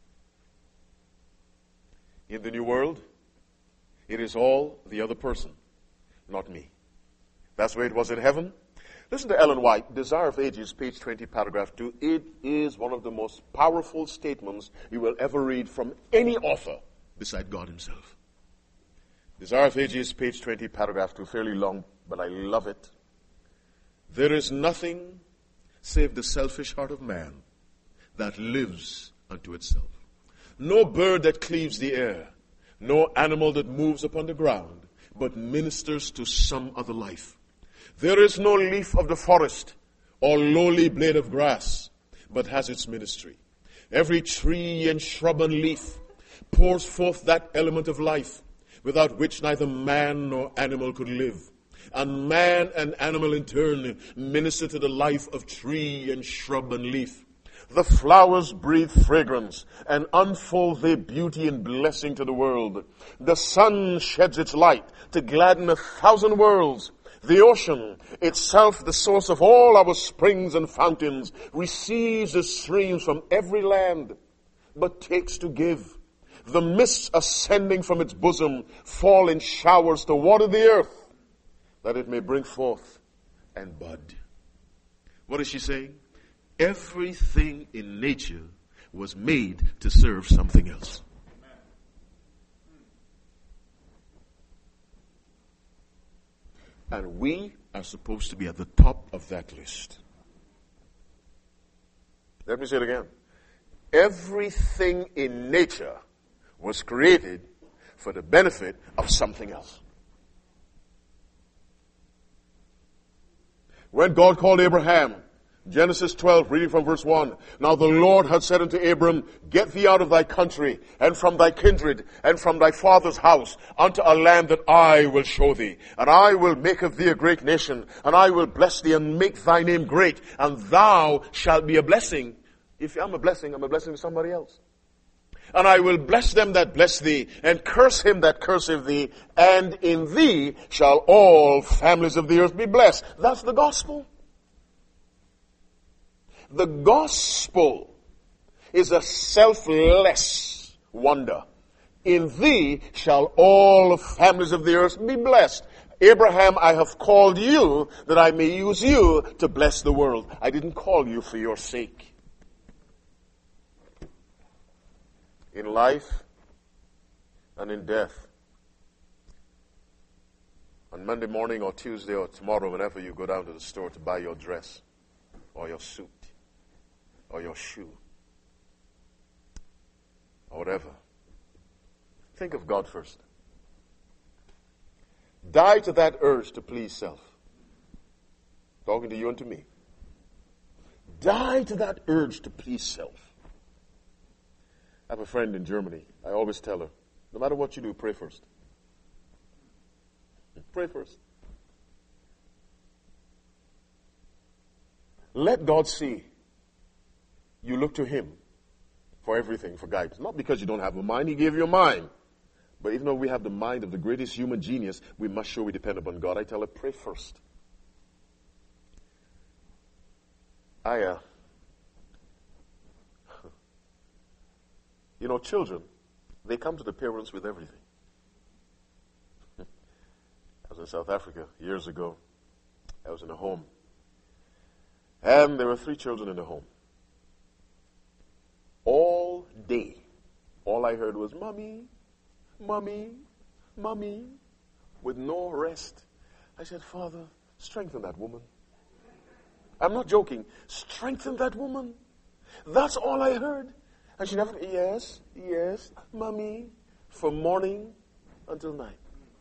In the new world, it is all the other person, not me. That's the way it was in heaven. Listen to Ellen White, Desire of Ages, page 20, paragraph 2. It is one of the most powerful statements you will ever read from any author beside God himself. Desire of Ages, page 20, paragraph 2, fairly long, but I love it. There is nothing save the selfish heart of man that lives unto itself. No bird that cleaves the air, no animal that moves upon the ground, but ministers to some other life. There is no leaf of the forest or lowly blade of grass, but has its ministry. Every tree and shrub and leaf pours forth that element of life, without which neither man nor animal could live. And man and animal in turn minister to the life of tree and shrub and leaf. The flowers breathe fragrance and unfold their beauty and blessing to the world. The sun sheds its light to gladden 1,000 worlds. The ocean, itself the source of all our springs and fountains, receives its streams from every land, but takes to give. The mists ascending from its bosom fall in showers to water the earth, that it may bring forth and bud. What is she saying? Everything in nature was made to serve something else. And we are supposed to be at the top of that list. Let me say it again. Everything in nature was created for the benefit of something else. When God called Abraham, Genesis 12, reading from verse 1. Now the Lord had said unto Abram, get thee out of thy country, and from thy kindred, and from thy father's house, unto a land that I will show thee. And I will make of thee a great nation, and I will bless thee, and make thy name great, and thou shalt be a blessing. If I'm a blessing to somebody else. And I will bless them that bless thee, and curse him that curseth thee, and in thee shall all families of the earth be blessed. That's the gospel. The gospel is a selfless wonder. In thee shall all families of the earth be blessed. Abraham, I have called you that I may use you to bless the world. I didn't call you for your sake. In life and in death, on Monday morning or Tuesday or tomorrow, whenever you go down to the store to buy your dress or your suit, or your shoe, or whatever. Think of God first. Die to that urge to please self. Talking to you and to me. Die to that urge to please self. I have a friend in Germany. I always tell her, no matter what you do, pray first. Pray first. Let God see you look to him for everything, for guidance. Not because you don't have a mind, he gave you a mind. But even though we have the mind of the greatest human genius, we must show we depend upon God. I tell her, pray first. Children, they come to the parents with everything. I was in South Africa years ago. I was in a home. And there were 3 children in the home. All day, all I heard was, Mommy, Mommy, Mommy, with no rest. I said, Father, strengthen that woman. I'm not joking. Strengthen that woman. That's all I heard. And she never, yes, Mommy, from morning until night.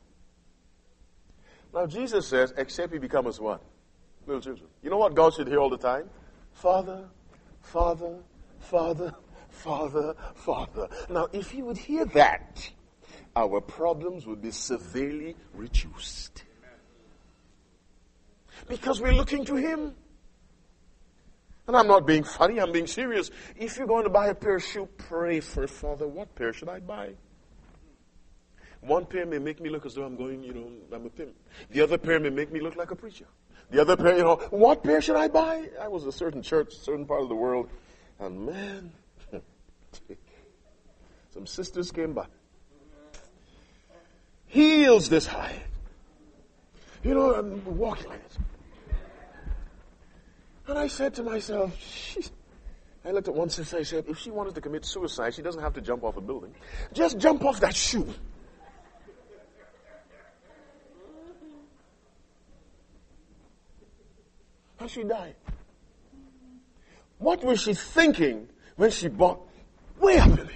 Now Jesus says, except you become as what? Little children. You know what God should hear all the time? Father, Father, Father, Father, Father. Now, if he would hear that, our problems would be severely reduced. Because we're looking to him. And I'm not being funny, I'm being serious. If you're going to buy a pair of shoes, pray for Father, what pair should I buy? One pair may make me look as though I'm going, I'm a pimp. The other pair may make me look like a preacher. The other pair, what pair should I buy? I was in a certain church, certain part of the world, and man, some sisters came by. Heels this high. I'm walking like this. And I said to myself, I looked at one sister, I said, if she wanted to commit suicide, she doesn't have to jump off a building. Just jump off that shoe. And she died. What was she thinking when she bought? Wait a minute.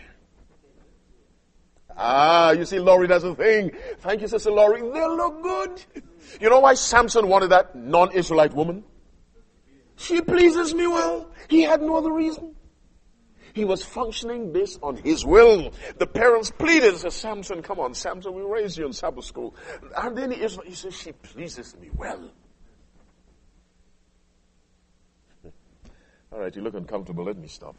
You see, Laurie, that's the thing. Thank you, Sister Laurie. They look good. You know why Samson wanted that non-Israelite woman? She pleases me well. He had no other reason. He was functioning based on his will. The parents pleaded and said, Samson, come on, Samson, we raised you in Sabbath school. And then he said, she pleases me well. All right, you look uncomfortable. Let me stop.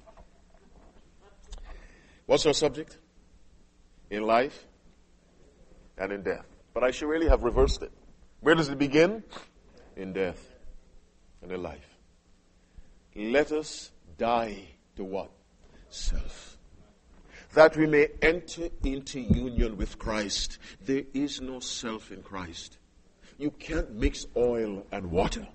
What's our subject? In life and in death. But I should really have reversed it. Where does it begin? In death and in life. Let us die to what? Self. That we may enter into union with Christ. There is no self in Christ. You can't mix oil and water.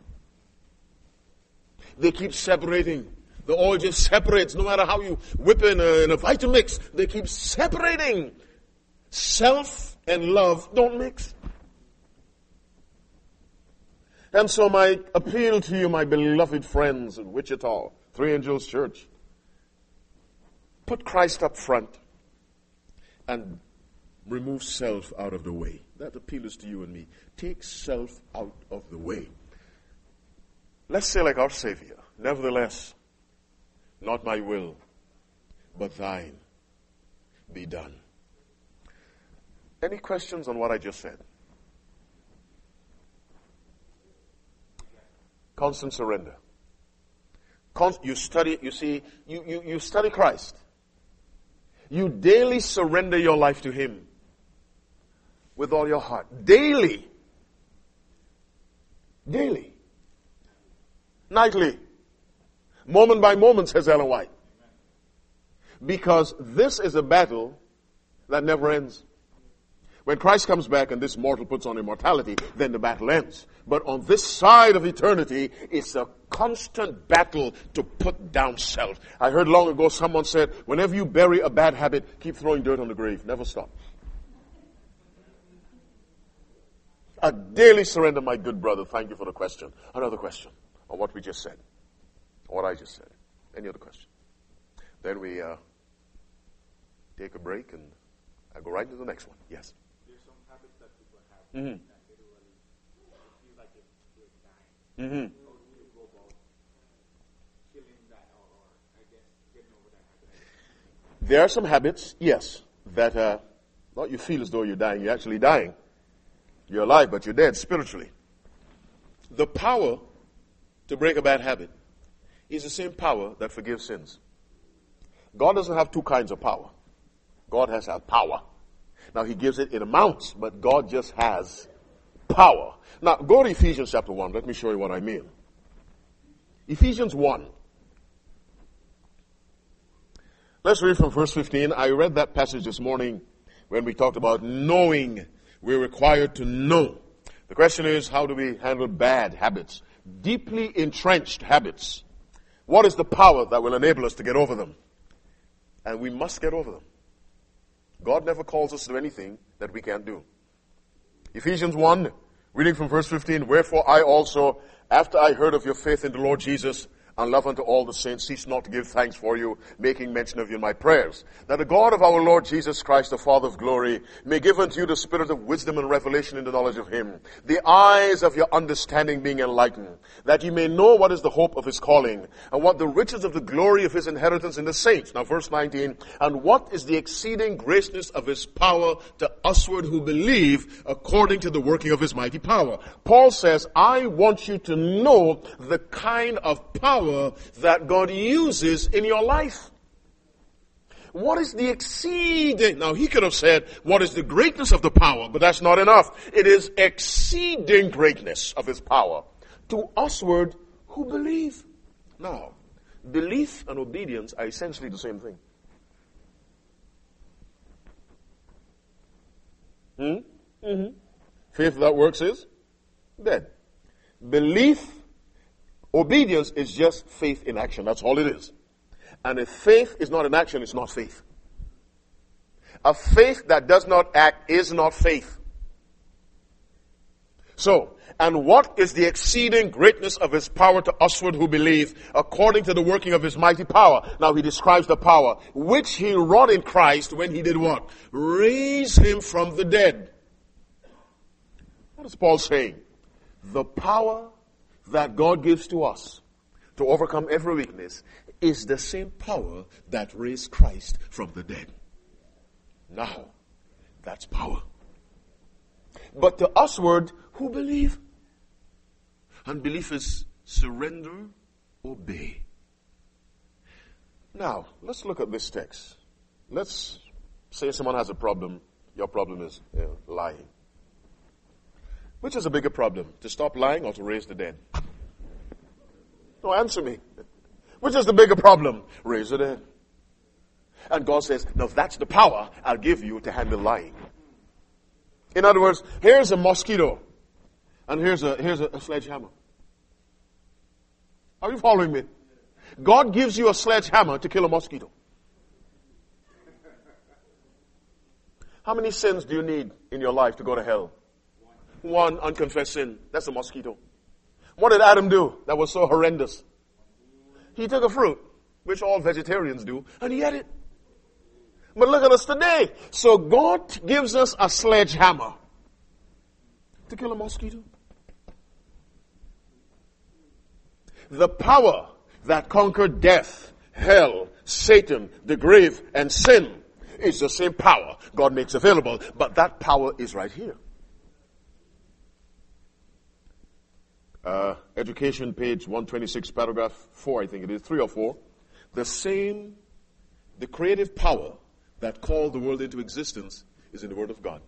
They keep separating. The oil just separates. No matter how you whip in a Vitamix, they keep separating. Self and love don't mix. And so my appeal to you, my beloved friends in Wichita, Three Angels Church, put Christ up front and remove self out of the way. That appeal is to you and me. Take self out of the way. Let's say like our Savior, nevertheless, not my will, but thine be done. Any questions on what I just said? Constant surrender. You study Christ. You daily surrender your life to Him with all your heart. Daily. Daily. Nightly. Moment by moment, says Ellen White. Because this is a battle that never ends. When Christ comes back and this mortal puts on immortality, then the battle ends. But on this side of eternity, it's a constant battle to put down self. I heard long ago someone said, whenever you bury a bad habit, keep throwing dirt on the grave. Never stop. A daily surrender, my good brother. Thank you for the question. Another question on what we just said. What I just said. Any other question? Then we take a break and I go right into the next one. Yes. There's some habits that people have that literally feel like they're dying. How do you go about killing that or I guess getting over that habit? There are some habits, yes, that not you feel as though you're dying. You're actually dying. You're alive, but you're dead spiritually. The power to break a bad habit is the same power that forgives sins. God doesn't have two kinds of power. God has power. Now, He gives it in amounts, but God just has power. Now, go to Ephesians chapter 1. Let me show you what I mean. Ephesians 1. Let's read from verse 15. I read that passage this morning when we talked about knowing. We're required to know. The question is, how do we handle bad habits? Deeply entrenched habits. What is the power that will enable us to get over them? And we must get over them. God never calls us to anything that we can't do. Ephesians 1, reading from verse 15, wherefore I also, after I heard of your faith in the Lord Jesus, and love unto all the saints, cease not to give thanks for you, making mention of you in my prayers, that the God of our Lord Jesus Christ, the Father of glory, may give unto you the spirit of wisdom and revelation in the knowledge of Him, the eyes of your understanding being enlightened, that you may know what is the hope of His calling, and what the riches of the glory of His inheritance in the saints. Now verse 19, and what is the exceeding greatness of His power to usward who believe, according to the working of His mighty power. Paul says, I want you to know the kind of power that God uses in your life. What is the exceeding? Now he could have said, what is the greatness of the power? But that's not enough. It is exceeding greatness of His power to usward who believe. Now, belief and obedience are essentially the same thing. Faith without works is dead. Obedience is just faith in action. That's all it is. And if faith is not in action, it's not faith. A faith that does not act is not faith. So, and what is the exceeding greatness of His power to usward who believe, according to the working of His mighty power? Now he describes the power, which He wrought in Christ when He did what? Raise Him from the dead. What is Paul saying? The power that God gives to us to overcome every weakness is the same power that raised Christ from the dead. Now, that's power. But to usward who believe. And belief is surrender, obey. Now, let's look at this text. Let's say someone has a problem. Your problem is lying. Which is a bigger problem, to stop lying or to raise the dead? No, answer me. Which is the bigger problem? Raise the dead. And God says, now that's the power I'll give you to handle lying. In other words, here's a mosquito, and here's a sledgehammer. Are you following me? God gives you a sledgehammer to kill a mosquito. How many sins do you need in your life to go to hell? One unconfessed sin. That's a mosquito. What did Adam do that was so horrendous? He took a fruit, which all vegetarians do, and he ate it. But look at us today. So God gives us a sledgehammer to kill a mosquito. The power that conquered death, hell, Satan, the grave, and sin is the same power God makes available, but that power is right here. Education, page 126, paragraph 4, I think it is, 3 or 4. The creative power that called the world into existence is in the Word of God.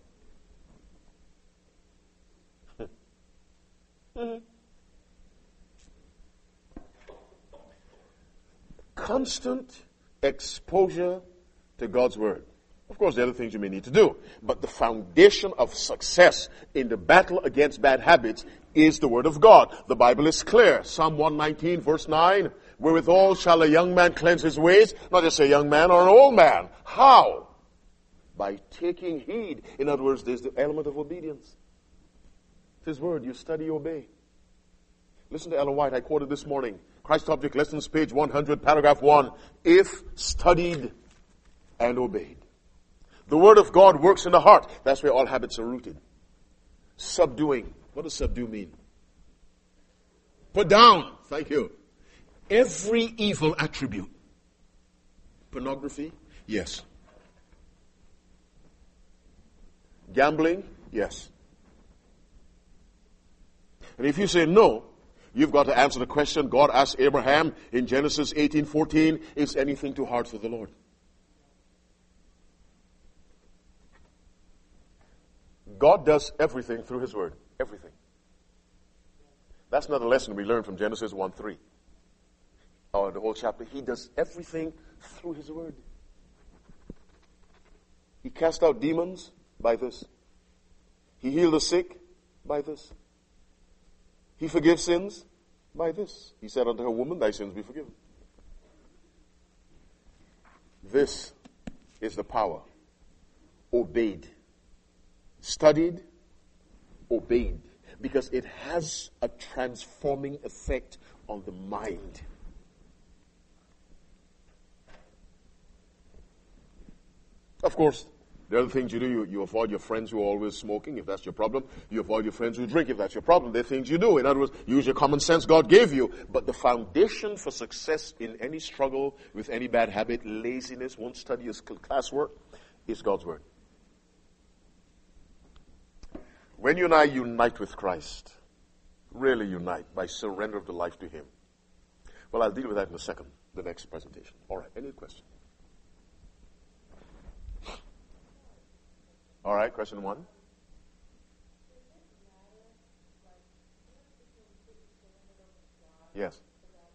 Constant exposure to God's Word. Of course, there are other things you may need to do, but the foundation of success in the battle against bad habits is the Word of God. The Bible is clear. Psalm 119, verse 9, wherewithal shall a young man cleanse his ways? Not just a young man or an old man. How? By taking heed. In other words, there's the element of obedience. His Word, you study, obey. Listen to Ellen White, I quoted this morning. Christ Object Lessons, page 100, paragraph 1. If studied and obeyed. The Word of God works in the heart. That's where all habits are rooted. Subduing. What does subdue mean? Put down. Thank you. Every evil attribute. Pornography? Yes. Gambling? Yes. And if you say no, you've got to answer the question God asked Abraham in Genesis 18:14, is anything too hard for the Lord? God does everything through His Word. Everything. That's not a lesson we learned from Genesis 1:3. Or the whole chapter. He does everything through His Word. He cast out demons by this. He healed the sick by this. He forgives sins by this. He said unto her, woman, thy sins be forgiven. This is the power. Obeyed. Studied, obeyed. Because it has a transforming effect on the mind. Of course, the other things you do, you avoid your friends who are always smoking, if that's your problem. You avoid your friends who drink, if that's your problem. There are things you do. In other words, use your common sense God gave you. But the foundation for success in any struggle with any bad habit, laziness, won't study his classwork, is God's Word. When you and I unite with Christ, really unite by surrender of the life to Him. Well, I'll deal with that in a second, the next presentation. All right, any question? All right, question 1. Yes.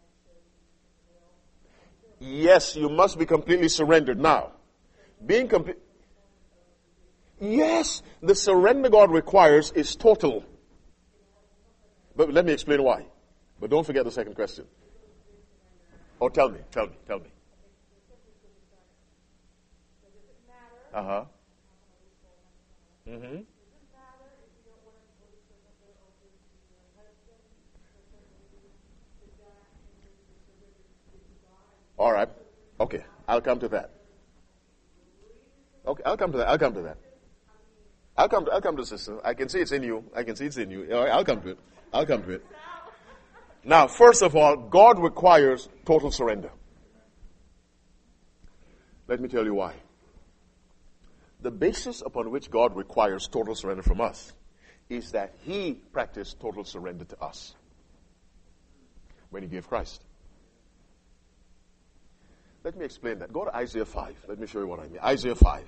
Yes, you must be completely surrendered. Now, being complete. Yes, the surrender God requires is total. But let me explain why. But don't forget the second question. Oh, tell me. Uh-huh. Mm-hmm. All right. Okay, I'll come to that. Okay, I'll come to that. I'll come to sister. I can see it's in you. All right, I'll come to it. Now, first of all, God requires total surrender. Let me tell you why. The basis upon which God requires total surrender from us is that He practiced total surrender to us when He gave Christ. Let me explain that. Go to Isaiah 5. Let me show you what I mean. Isaiah 5.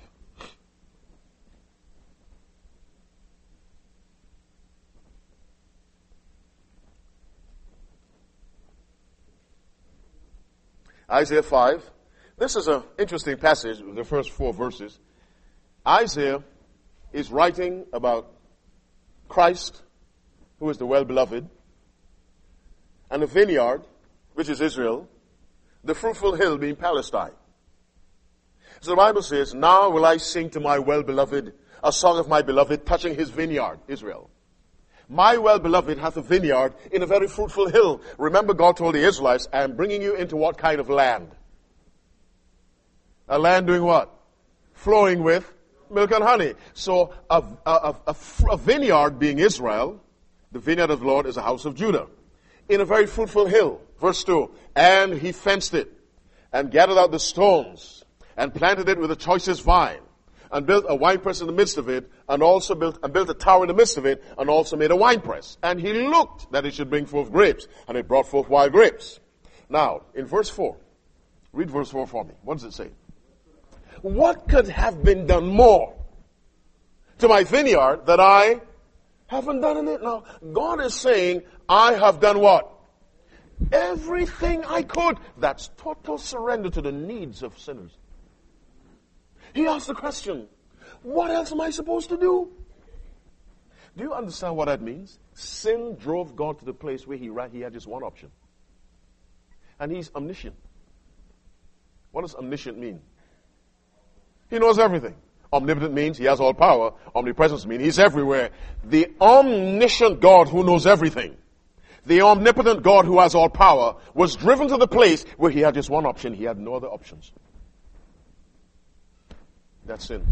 Isaiah 5. This is an interesting passage, the first 4 verses. Isaiah is writing about Christ, who is the well-beloved, and the vineyard, which is Israel, the fruitful hill being Palestine. So the Bible says, now will I sing to my well-beloved, a song of my beloved, touching his vineyard, Israel. My well-beloved hath a vineyard in a very fruitful hill. Remember, God told the Israelites, I am bringing you into what kind of land? A land doing what? Flowing with milk and honey. So a vineyard being Israel, the vineyard of the Lord is a house of Judah, in a very fruitful hill. Verse 2, and he fenced it, and gathered out the stones, and planted it with the choicest vine, and built a winepress in the midst of it, and also built a tower in the midst of it, and also made a winepress. And he looked that it should bring forth grapes, and it brought forth wild grapes. Now, in verse 4, read verse 4 for me. What does it say? What could have been done more to my vineyard that I haven't done in it? Now, God is saying, I have done what? Everything I could. That's total surrender to the needs of sinners. He asked the question, what else am I supposed to do? Do you understand what that means? Sin drove God to the place where he had just one option. And he's omniscient. What does omniscient mean? He knows everything. Omnipotent means he has all power. Omnipresence means he's everywhere. The omniscient God who knows everything, the omnipotent God who has all power, was driven to the place where he had just one option. He had no other options. That's sin.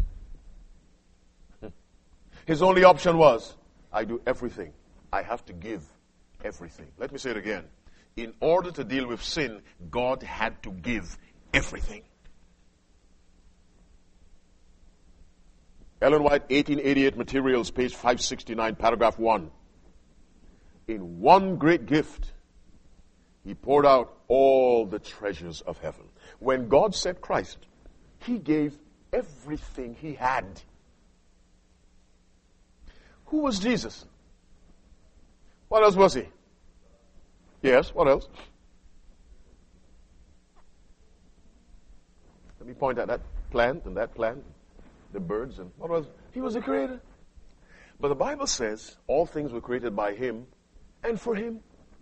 His only option was, I do everything. I have to give everything. Let me say it again. In order to deal with sin, God had to give everything. Ellen White, 1888 Materials, page 569, paragraph 1. In one great gift, he poured out all the treasures of heaven. When God sent Christ, he gave everything he had. Who was Jesus? What else was he? Yes, what else? Let me point at that plant and that plant, the birds, and what was? He was the creator. But the Bible says all things were created by him and for him.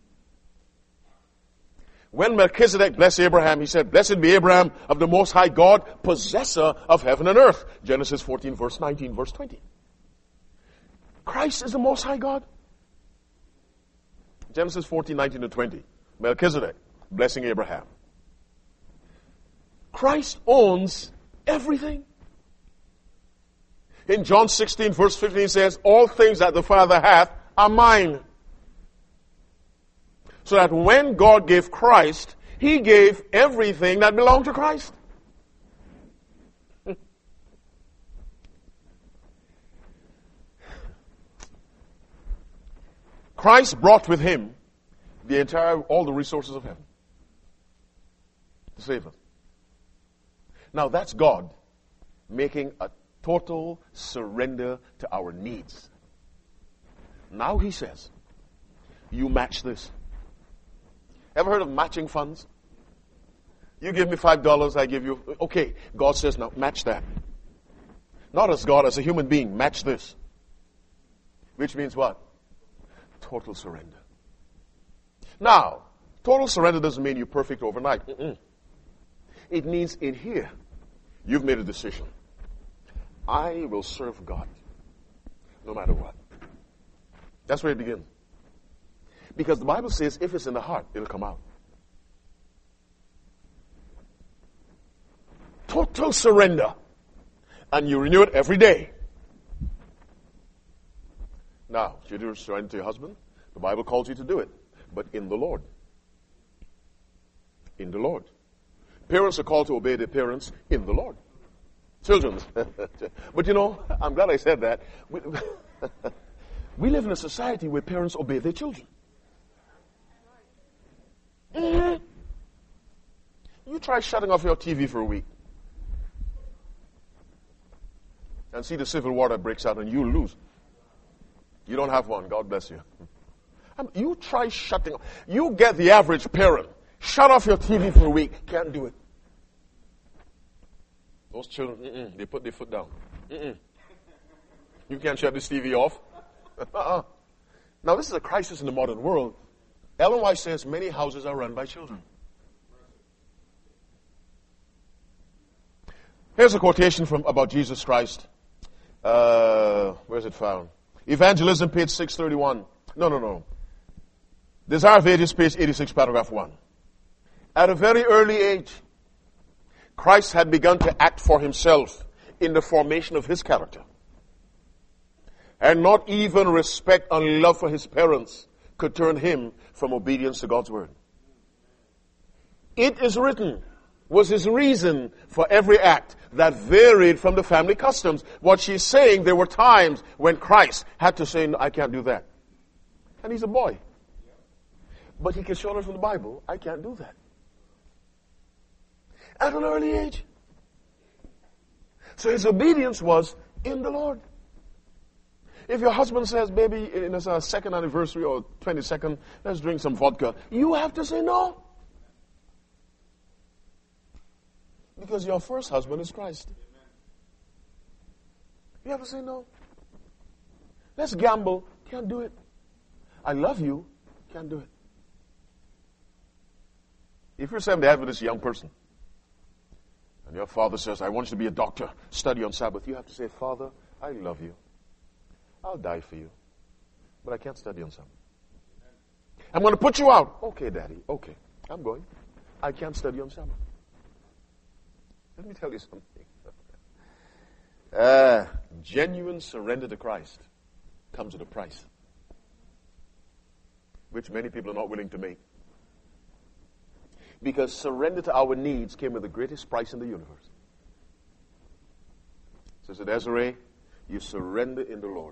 When Melchizedek blessed Abraham, he said, blessed be Abraham of the Most High God, possessor of heaven and earth. Genesis 14, verse 19, verse 20. Christ is the Most High God. Genesis 14, 19 to 20. Melchizedek blessing Abraham. Christ owns everything. In John 16, verse 15 says, all things that the Father hath are mine. So that when God gave Christ, he gave everything that belonged to Christ. Christ brought with him all the resources of heaven to save us. Now that's God making a total surrender to our needs. Now he says, you match this. Ever heard of matching funds? You give me $5, I give you, okay. God says, now match that. Not as God, as a human being, match this. Which means what? Total surrender. Now, total surrender doesn't mean you're perfect overnight. It means in here, you've made a decision. I will serve God no matter what. That's where it begins. Because the Bible says if it's in the heart, it'll come out. Total surrender. And you renew it every day. Now, should you surrender to your husband? The Bible calls you to do it. But in the Lord. In the Lord. Parents are called to obey their parents in the Lord. Children. But you know, I'm glad I said that. We live in a society where parents obey their children. You try shutting off your TV for a week. And see the civil war that breaks out and you'll lose. You don't have one. God bless you. You try shutting off. You get the average parent. Shut off your TV for a week. Can't do it. Those children, they put their foot down. You can't shut this TV off. Now, this is a crisis in the modern world. Ellen White says many houses are run by children. Here's a quotation about Jesus Christ. Where's it found? Evangelism, page 631. No. Desire of Ages, page 86, paragraph 1. At a very early age, Christ had begun to act for himself in the formation of his character. And not even respect and love for his parents could turn him from obedience to God's word. It is written, was his reason for every act that varied from the family customs. What she's saying, there were times when Christ had to say, no, I can't do that. And he's a boy. But he can show us from the Bible, I can't do that. At an early age. So his obedience was in the Lord. If your husband says, baby, it's our second anniversary or 22nd, let's drink some vodka, you have to say no. Because your first husband is Christ. You have to say no. Let's gamble, can't do it. I love you, can't do it. If you're Seventh-day Adventist young person, and your father says, I want you to be a doctor, study on Sabbath, you have to say, Father, I love you. I'll die for you. But I can't study on Sabbath. I'm going to put you out. Okay, Daddy. Okay. I'm going. I can't study on Sabbath. Let me tell you something. Genuine surrender to Christ comes at a price, which many people are not willing to make. Because surrender to our needs came with the greatest price in the universe. Sister Desiree, you surrender in the Lord.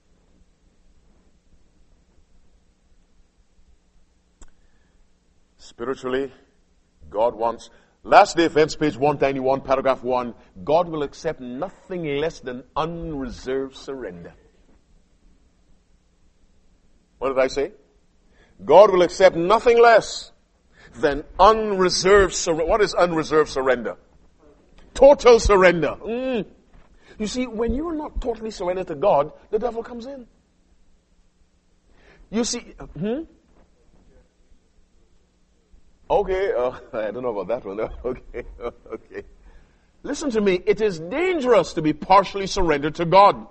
Spiritually, God wants... Last Day Events, page 191, paragraph 1. God will accept nothing less than unreserved surrender. What did I say? God will accept nothing less than unreserved surrender. What is unreserved surrender? Total surrender. You see, when you're not totally surrendered to God, the devil comes in. You see, Okay, I don't know about that one. Okay. Listen to me. It is dangerous to be partially surrendered to God.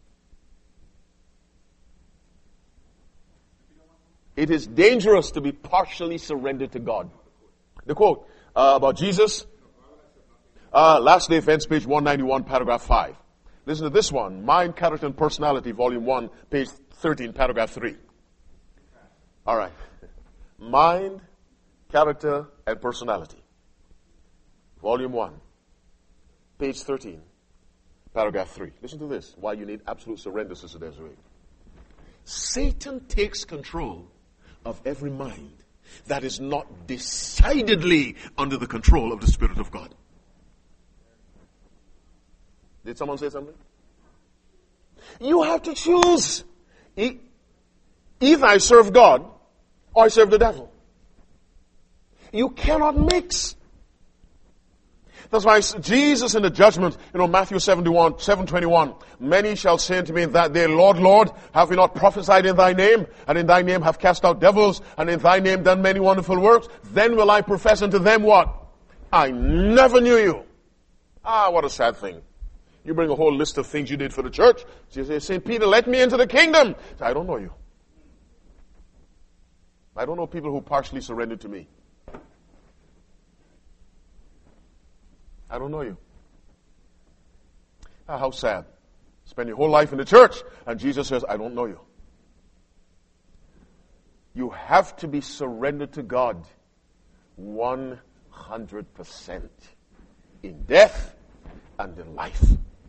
It is dangerous to be partially surrendered to God. The quote about Jesus, Last Day Events, page 191, paragraph 5. Listen to this one. Mind, Character, and Personality, volume 1, page 13, paragraph 3. All right. Mind, Character, and Personality. Volume 1, page 13, paragraph 3. Listen to this, why you need absolute surrender, Sister Desiree. Satan takes control of every mind that is not decidedly under the control of the Spirit of God. Did someone say something? You have to choose. Either I serve God or I serve the devil. You cannot mix. That's why Jesus in the judgment, Matthew 7:21, many shall say unto me in that day, Lord, Lord, have we not prophesied in thy name, and in thy name have cast out devils, and in thy name done many wonderful works? Then will I profess unto them what? I never knew you. What a sad thing. You bring a whole list of things you did for the church. So you say, St. Peter, let me into the kingdom. So I don't know you. I don't know people who partially surrendered to me. I don't know you. How sad. Spend your whole life in the church, and Jesus says, I don't know you. You have to be surrendered to God 100% in death and in life.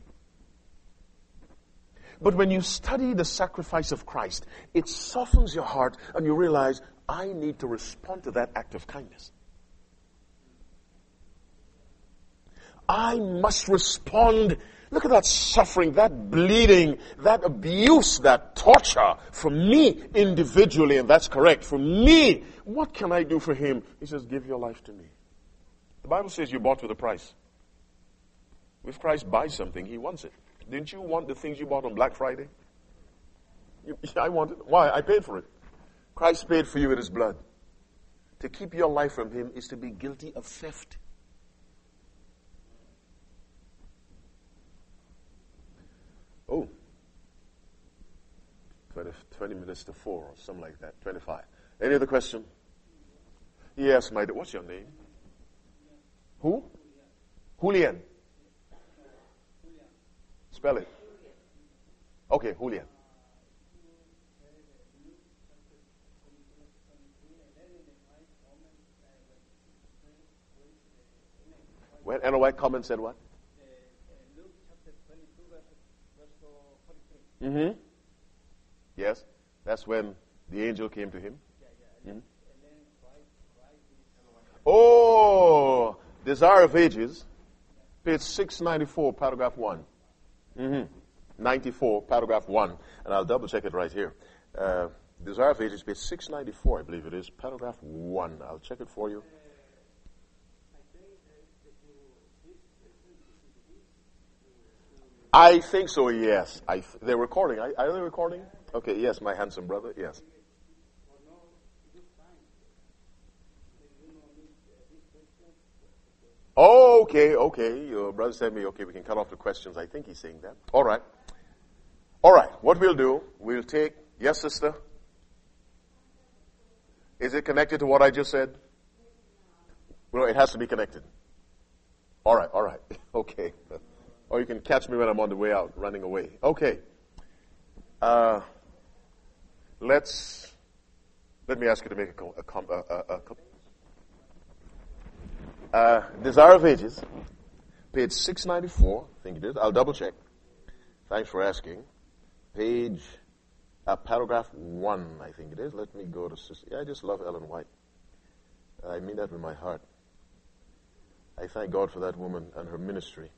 But when you study the sacrifice of Christ, it softens your heart, and you realize, I need to respond to that act of kindness. I must respond. Look at that suffering, that bleeding, that abuse, that torture for me individually, and that's correct. For me, what can I do for him? He says, give your life to me. The Bible says you bought with a price. If Christ buys something, he wants it. Didn't you want the things you bought on Black Friday? I want it. Why? I paid for it. Christ paid for you with his blood. To keep your life from him is to be guilty of theft. Oh, 20 minutes to 4 or something like that, 25. Any other question? Yes, what's your name? Who? Julian. Spell it. Okay, Julian. When NOI comment said what? Luke chapter 22, verse 43. Mm-hmm. Yes, that's when the angel came to him. Mm-hmm. Oh, Desire of Ages, page 694, paragraph 1. Mm-hmm. 94, paragraph 1. And I'll double check it right here. Desire of Ages, page 694, I believe it is, paragraph 1. I'll check it for you. I think so, yes. They're recording. Are they recording? Okay, yes, my handsome brother, yes. Okay. Your brother said me, okay, we can cut off the questions. I think he's saying that. All right. What we'll do, we'll take, yes, sister? Is it connected to what I just said? Well, it has to be connected. All right. Okay. Or you can catch me when I'm on the way out, running away. Okay. Let me ask you to make Desire of Ages, page 694, I think it is. I'll double check. Thanks for asking. Paragraph 1, I think it is. Let me go to sister. Yeah, I just love Ellen White. I mean that with my heart. I thank God for that woman and her ministry.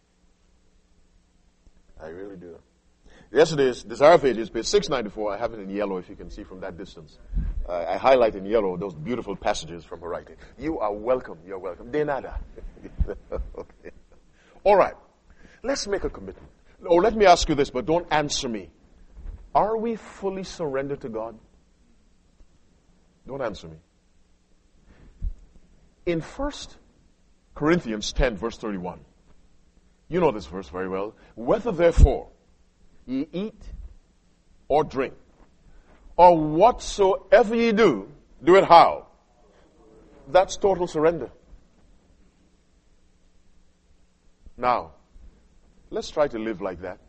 I really do. Yes, it is. Desire of Ages, page 694. I have it in yellow if you can see from that distance. I highlight in yellow those beautiful passages from her writing. You are welcome. You're welcome. De nada. Okay. All right. Let's make a commitment. Oh, let me ask you this, but don't answer me. Are we fully surrendered to God? Don't answer me. In 1 Corinthians 10, verse 31, you know this verse very well. Whether therefore ye eat or drink, or whatsoever ye do, do it how? That's total surrender. Now, let's try to live like that.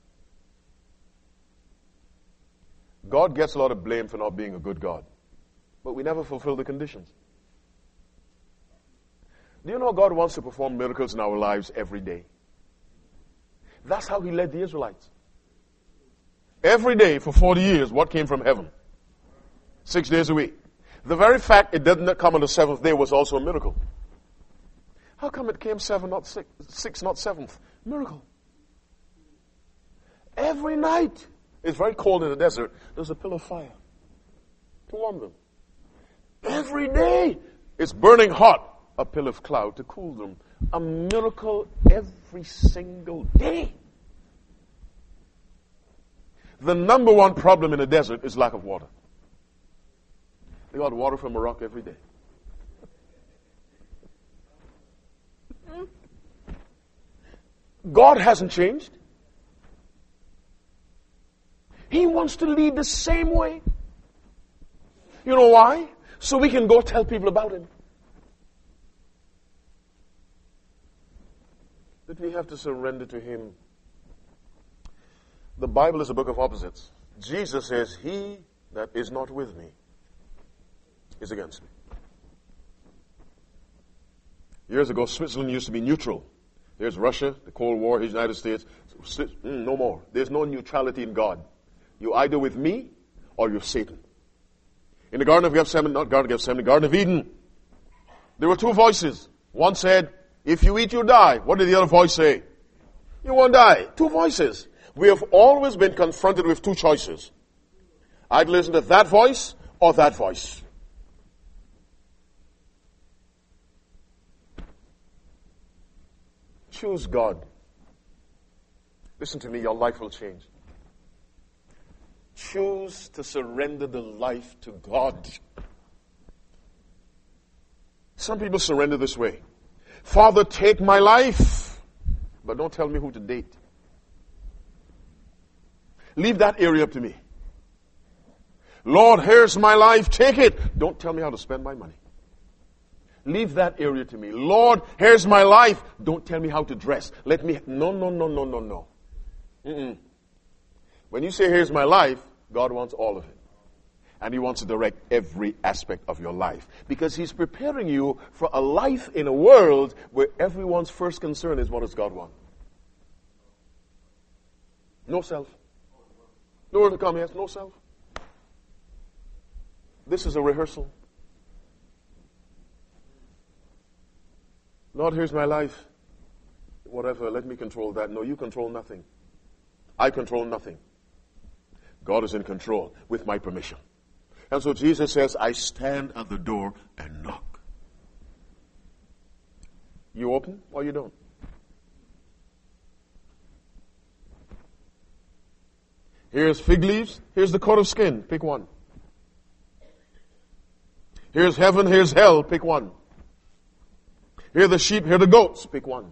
God gets a lot of blame for not being a good God, but we never fulfill the conditions. Do you know God wants to perform miracles in our lives every day? That's how he led the Israelites. Every day for 40 years, what came from heaven? 6 days a week. The very fact it did not come on the seventh day was also a miracle. How come it came 7, not 6, 6, not 7th? Miracle. Every night. It's very cold in the desert. There's a pillar of fire to warm them. Every day. It's burning hot. A pillar of cloud to cool them. A miracle every single day. The number one problem in the desert is lack of water. They got water from a rock every day. God hasn't changed. He wants to lead the same way. You know why? So we can go tell people about him. That we have to surrender to him. The Bible is a book of opposites. Jesus says, he that is not with me is against me. Years ago, Switzerland used to be neutral. There's Russia, the Cold War, the United States. No more. There's no neutrality in God. You're either with me or you're Satan. In the Garden of Gethsemane, not Garden of Gethsemane, Garden of Eden, there were two voices. One said, If you eat, you die. What did the other voice say? You won't die. Two voices. We have always been confronted with two choices. I'd listen to that voice or that voice. Choose God. Listen to me, your life will change. Choose to surrender the life to God. Some people surrender this way. Father, take my life, but don't tell me who to date. Leave that area up to me. Lord, here's my life, take it. Don't tell me how to spend my money. Leave that area to me. Lord, here's my life. Don't tell me how to dress. No. Mm-mm. When you say, here's my life, God wants all of it. And He wants to direct every aspect of your life. Because He's preparing you for a life in a world where everyone's first concern is, what does God want? No self. Nowhere to come, yes, no self. This is a rehearsal. Lord, here's my life. Whatever, let me control that. No, you control nothing. I control nothing. God is in control with my permission. And so Jesus says, I stand at the door and knock. You open or you don't? Here's fig leaves. Here's the coat of skin. Pick one. Here's heaven. Here's hell. Pick one. Here are the sheep. Here are the goats. Pick one.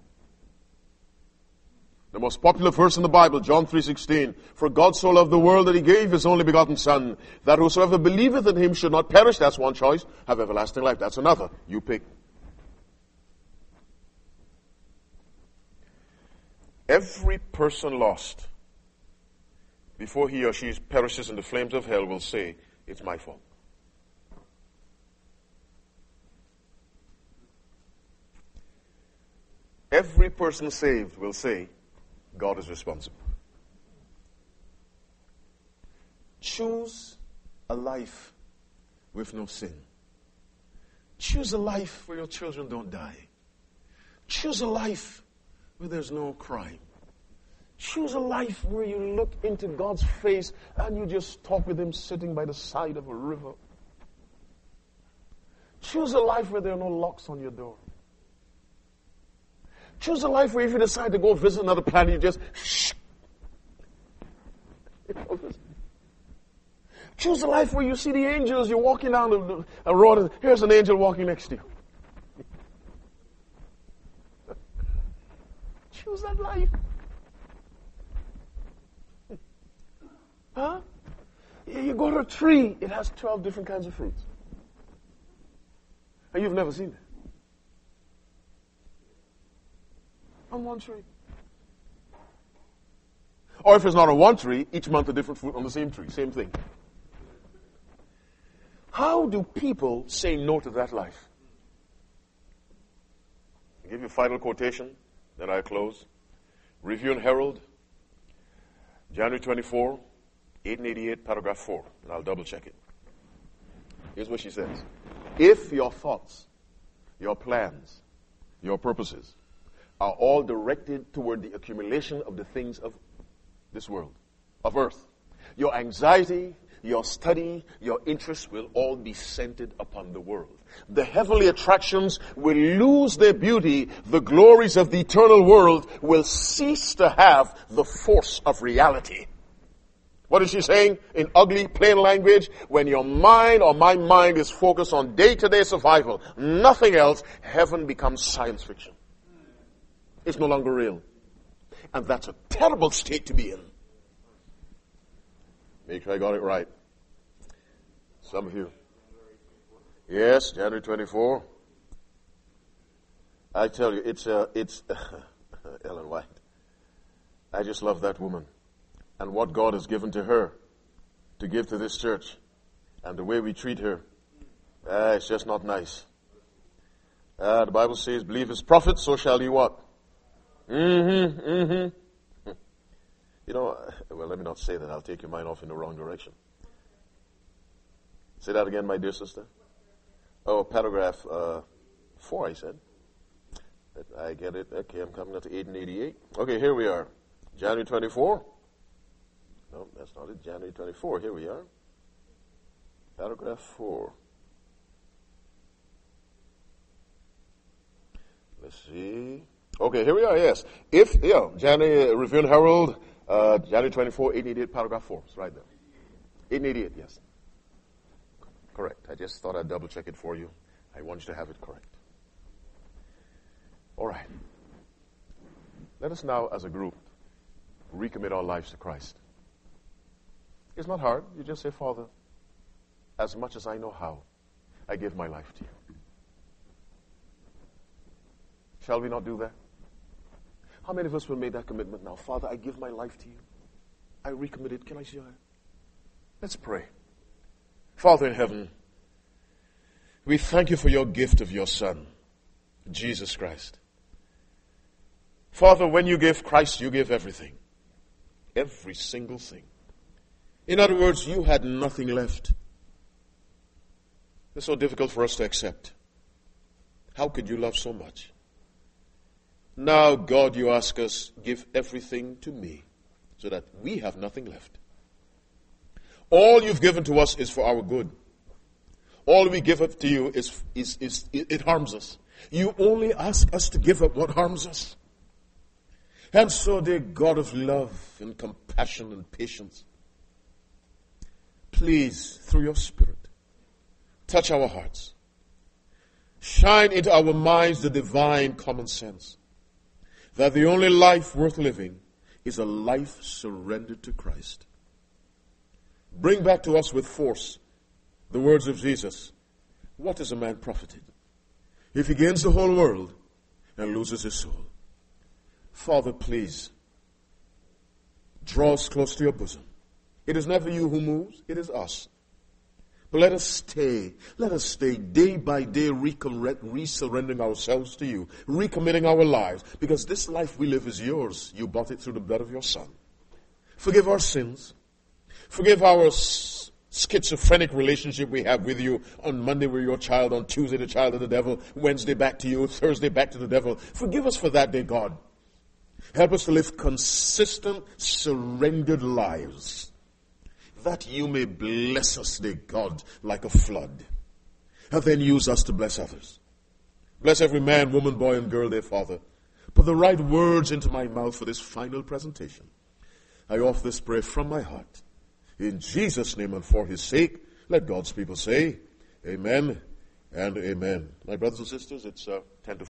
The most popular verse in the Bible, John 3:16. For God so loved the world that He gave His only begotten Son, that whosoever believeth in Him should not perish. That's one choice. Have everlasting life. That's another. You pick. Every person lost, before he or she perishes in the flames of hell, will say, it's my fault. Every person saved will say, God is responsible. Choose a life with no sin. Choose a life where your children don't die. Choose a life where there's no crime. Choose a life where you look into God's face and you just talk with Him sitting by the side of a river. Choose a life where there are no locks on your door. Choose a life where if you decide to go visit another planet, you just shh. Choose a life where you see the angels, you're walking down a road and here's an angel walking next to you. Choose that life. Huh? You go to a tree, it has 12 different kinds of fruits. And you've never seen it. On one tree. Or if it's not on one tree, each month a different fruit on the same tree. Same thing. How do people say no to that life? I'll give you a final quotation, then I close. Review and Herald, January 24, 1888, paragraph 4. And I'll double check it. Here's what she says. If your thoughts, your plans, your purposes are all directed toward the accumulation of the things of this world, of earth, your anxiety, your study, your interests will all be centered upon the world. The heavenly attractions will lose their beauty. The glories of the eternal world will cease to have the force of reality. What is she saying? In ugly, plain language, when your mind or my mind is focused on day-to-day survival, nothing else, heaven becomes science fiction. It's no longer real. And that's a terrible state to be in. Make sure I got it right. Some of you. Yes, January 24. I tell you, it's Ellen White. I just love that woman. And what God has given to her to give to this church. And the way we treat her. It's just not nice. The Bible says, believe His prophet, so shall you what? You know, well, let me not say that. I'll take your mind off in the wrong direction. Say that again, my dear sister. Oh, paragraph 4, I said. I get it. Okay, I'm coming up to 888. Okay, here we are. January 24. No, that's not it. January 24. Here we are. Paragraph 4. Let's see. Okay, here we are, yes. January Review and Herald, January 24, 888, paragraph 4. It's right there. 888, yes. Correct. I just thought I'd double check it for you. I want you to have it correct. All right. Let us now, as a group, recommit our lives to Christ. It's not hard. You just say, Father, as much as I know how, I give my life to you. Shall we not do that? How many of us will make that commitment now? Father, I give my life to you. I recommit it. Can I see your hand? Let's pray. Father in heaven, we thank you for your gift of your Son, Jesus Christ. Father, when you give Christ, you give everything. Every single thing. In other words, you had nothing left. It's so difficult for us to accept. How could you love so much? Now, God, you ask us, give everything to me so that we have nothing left. All you've given to us is for our good. All we give up to you it harms us. You only ask us to give up what harms us. And so, dear God of love and compassion and patience, please, through your Spirit, touch our hearts. Shine into our minds the divine common sense that the only life worth living is a life surrendered to Christ. Bring back to us with force the words of Jesus. What is a man profited if he gains the whole world and loses his soul? Father, please, draw us close to your bosom. It is never you who moves, it is us. But let us stay day by day resurrendering ourselves to you, recommitting our lives, because this life we live is yours. You bought it through the blood of your Son. Forgive our sins. Forgive our schizophrenic relationship we have with you. On Monday we're your child, on Tuesday the child of the devil, Wednesday back to you, Thursday back to the devil. Forgive us for that, dear God. Help us to live consistent, surrendered lives, that you may bless us, dear God, like a flood, and then use us to bless others. Bless every man, woman, boy, and girl, dear Father. Put the right words into my mouth for this final presentation. I offer this prayer from my heart. In Jesus' name and for his sake, let God's people say, amen and amen. My brothers and sisters, it's 10 to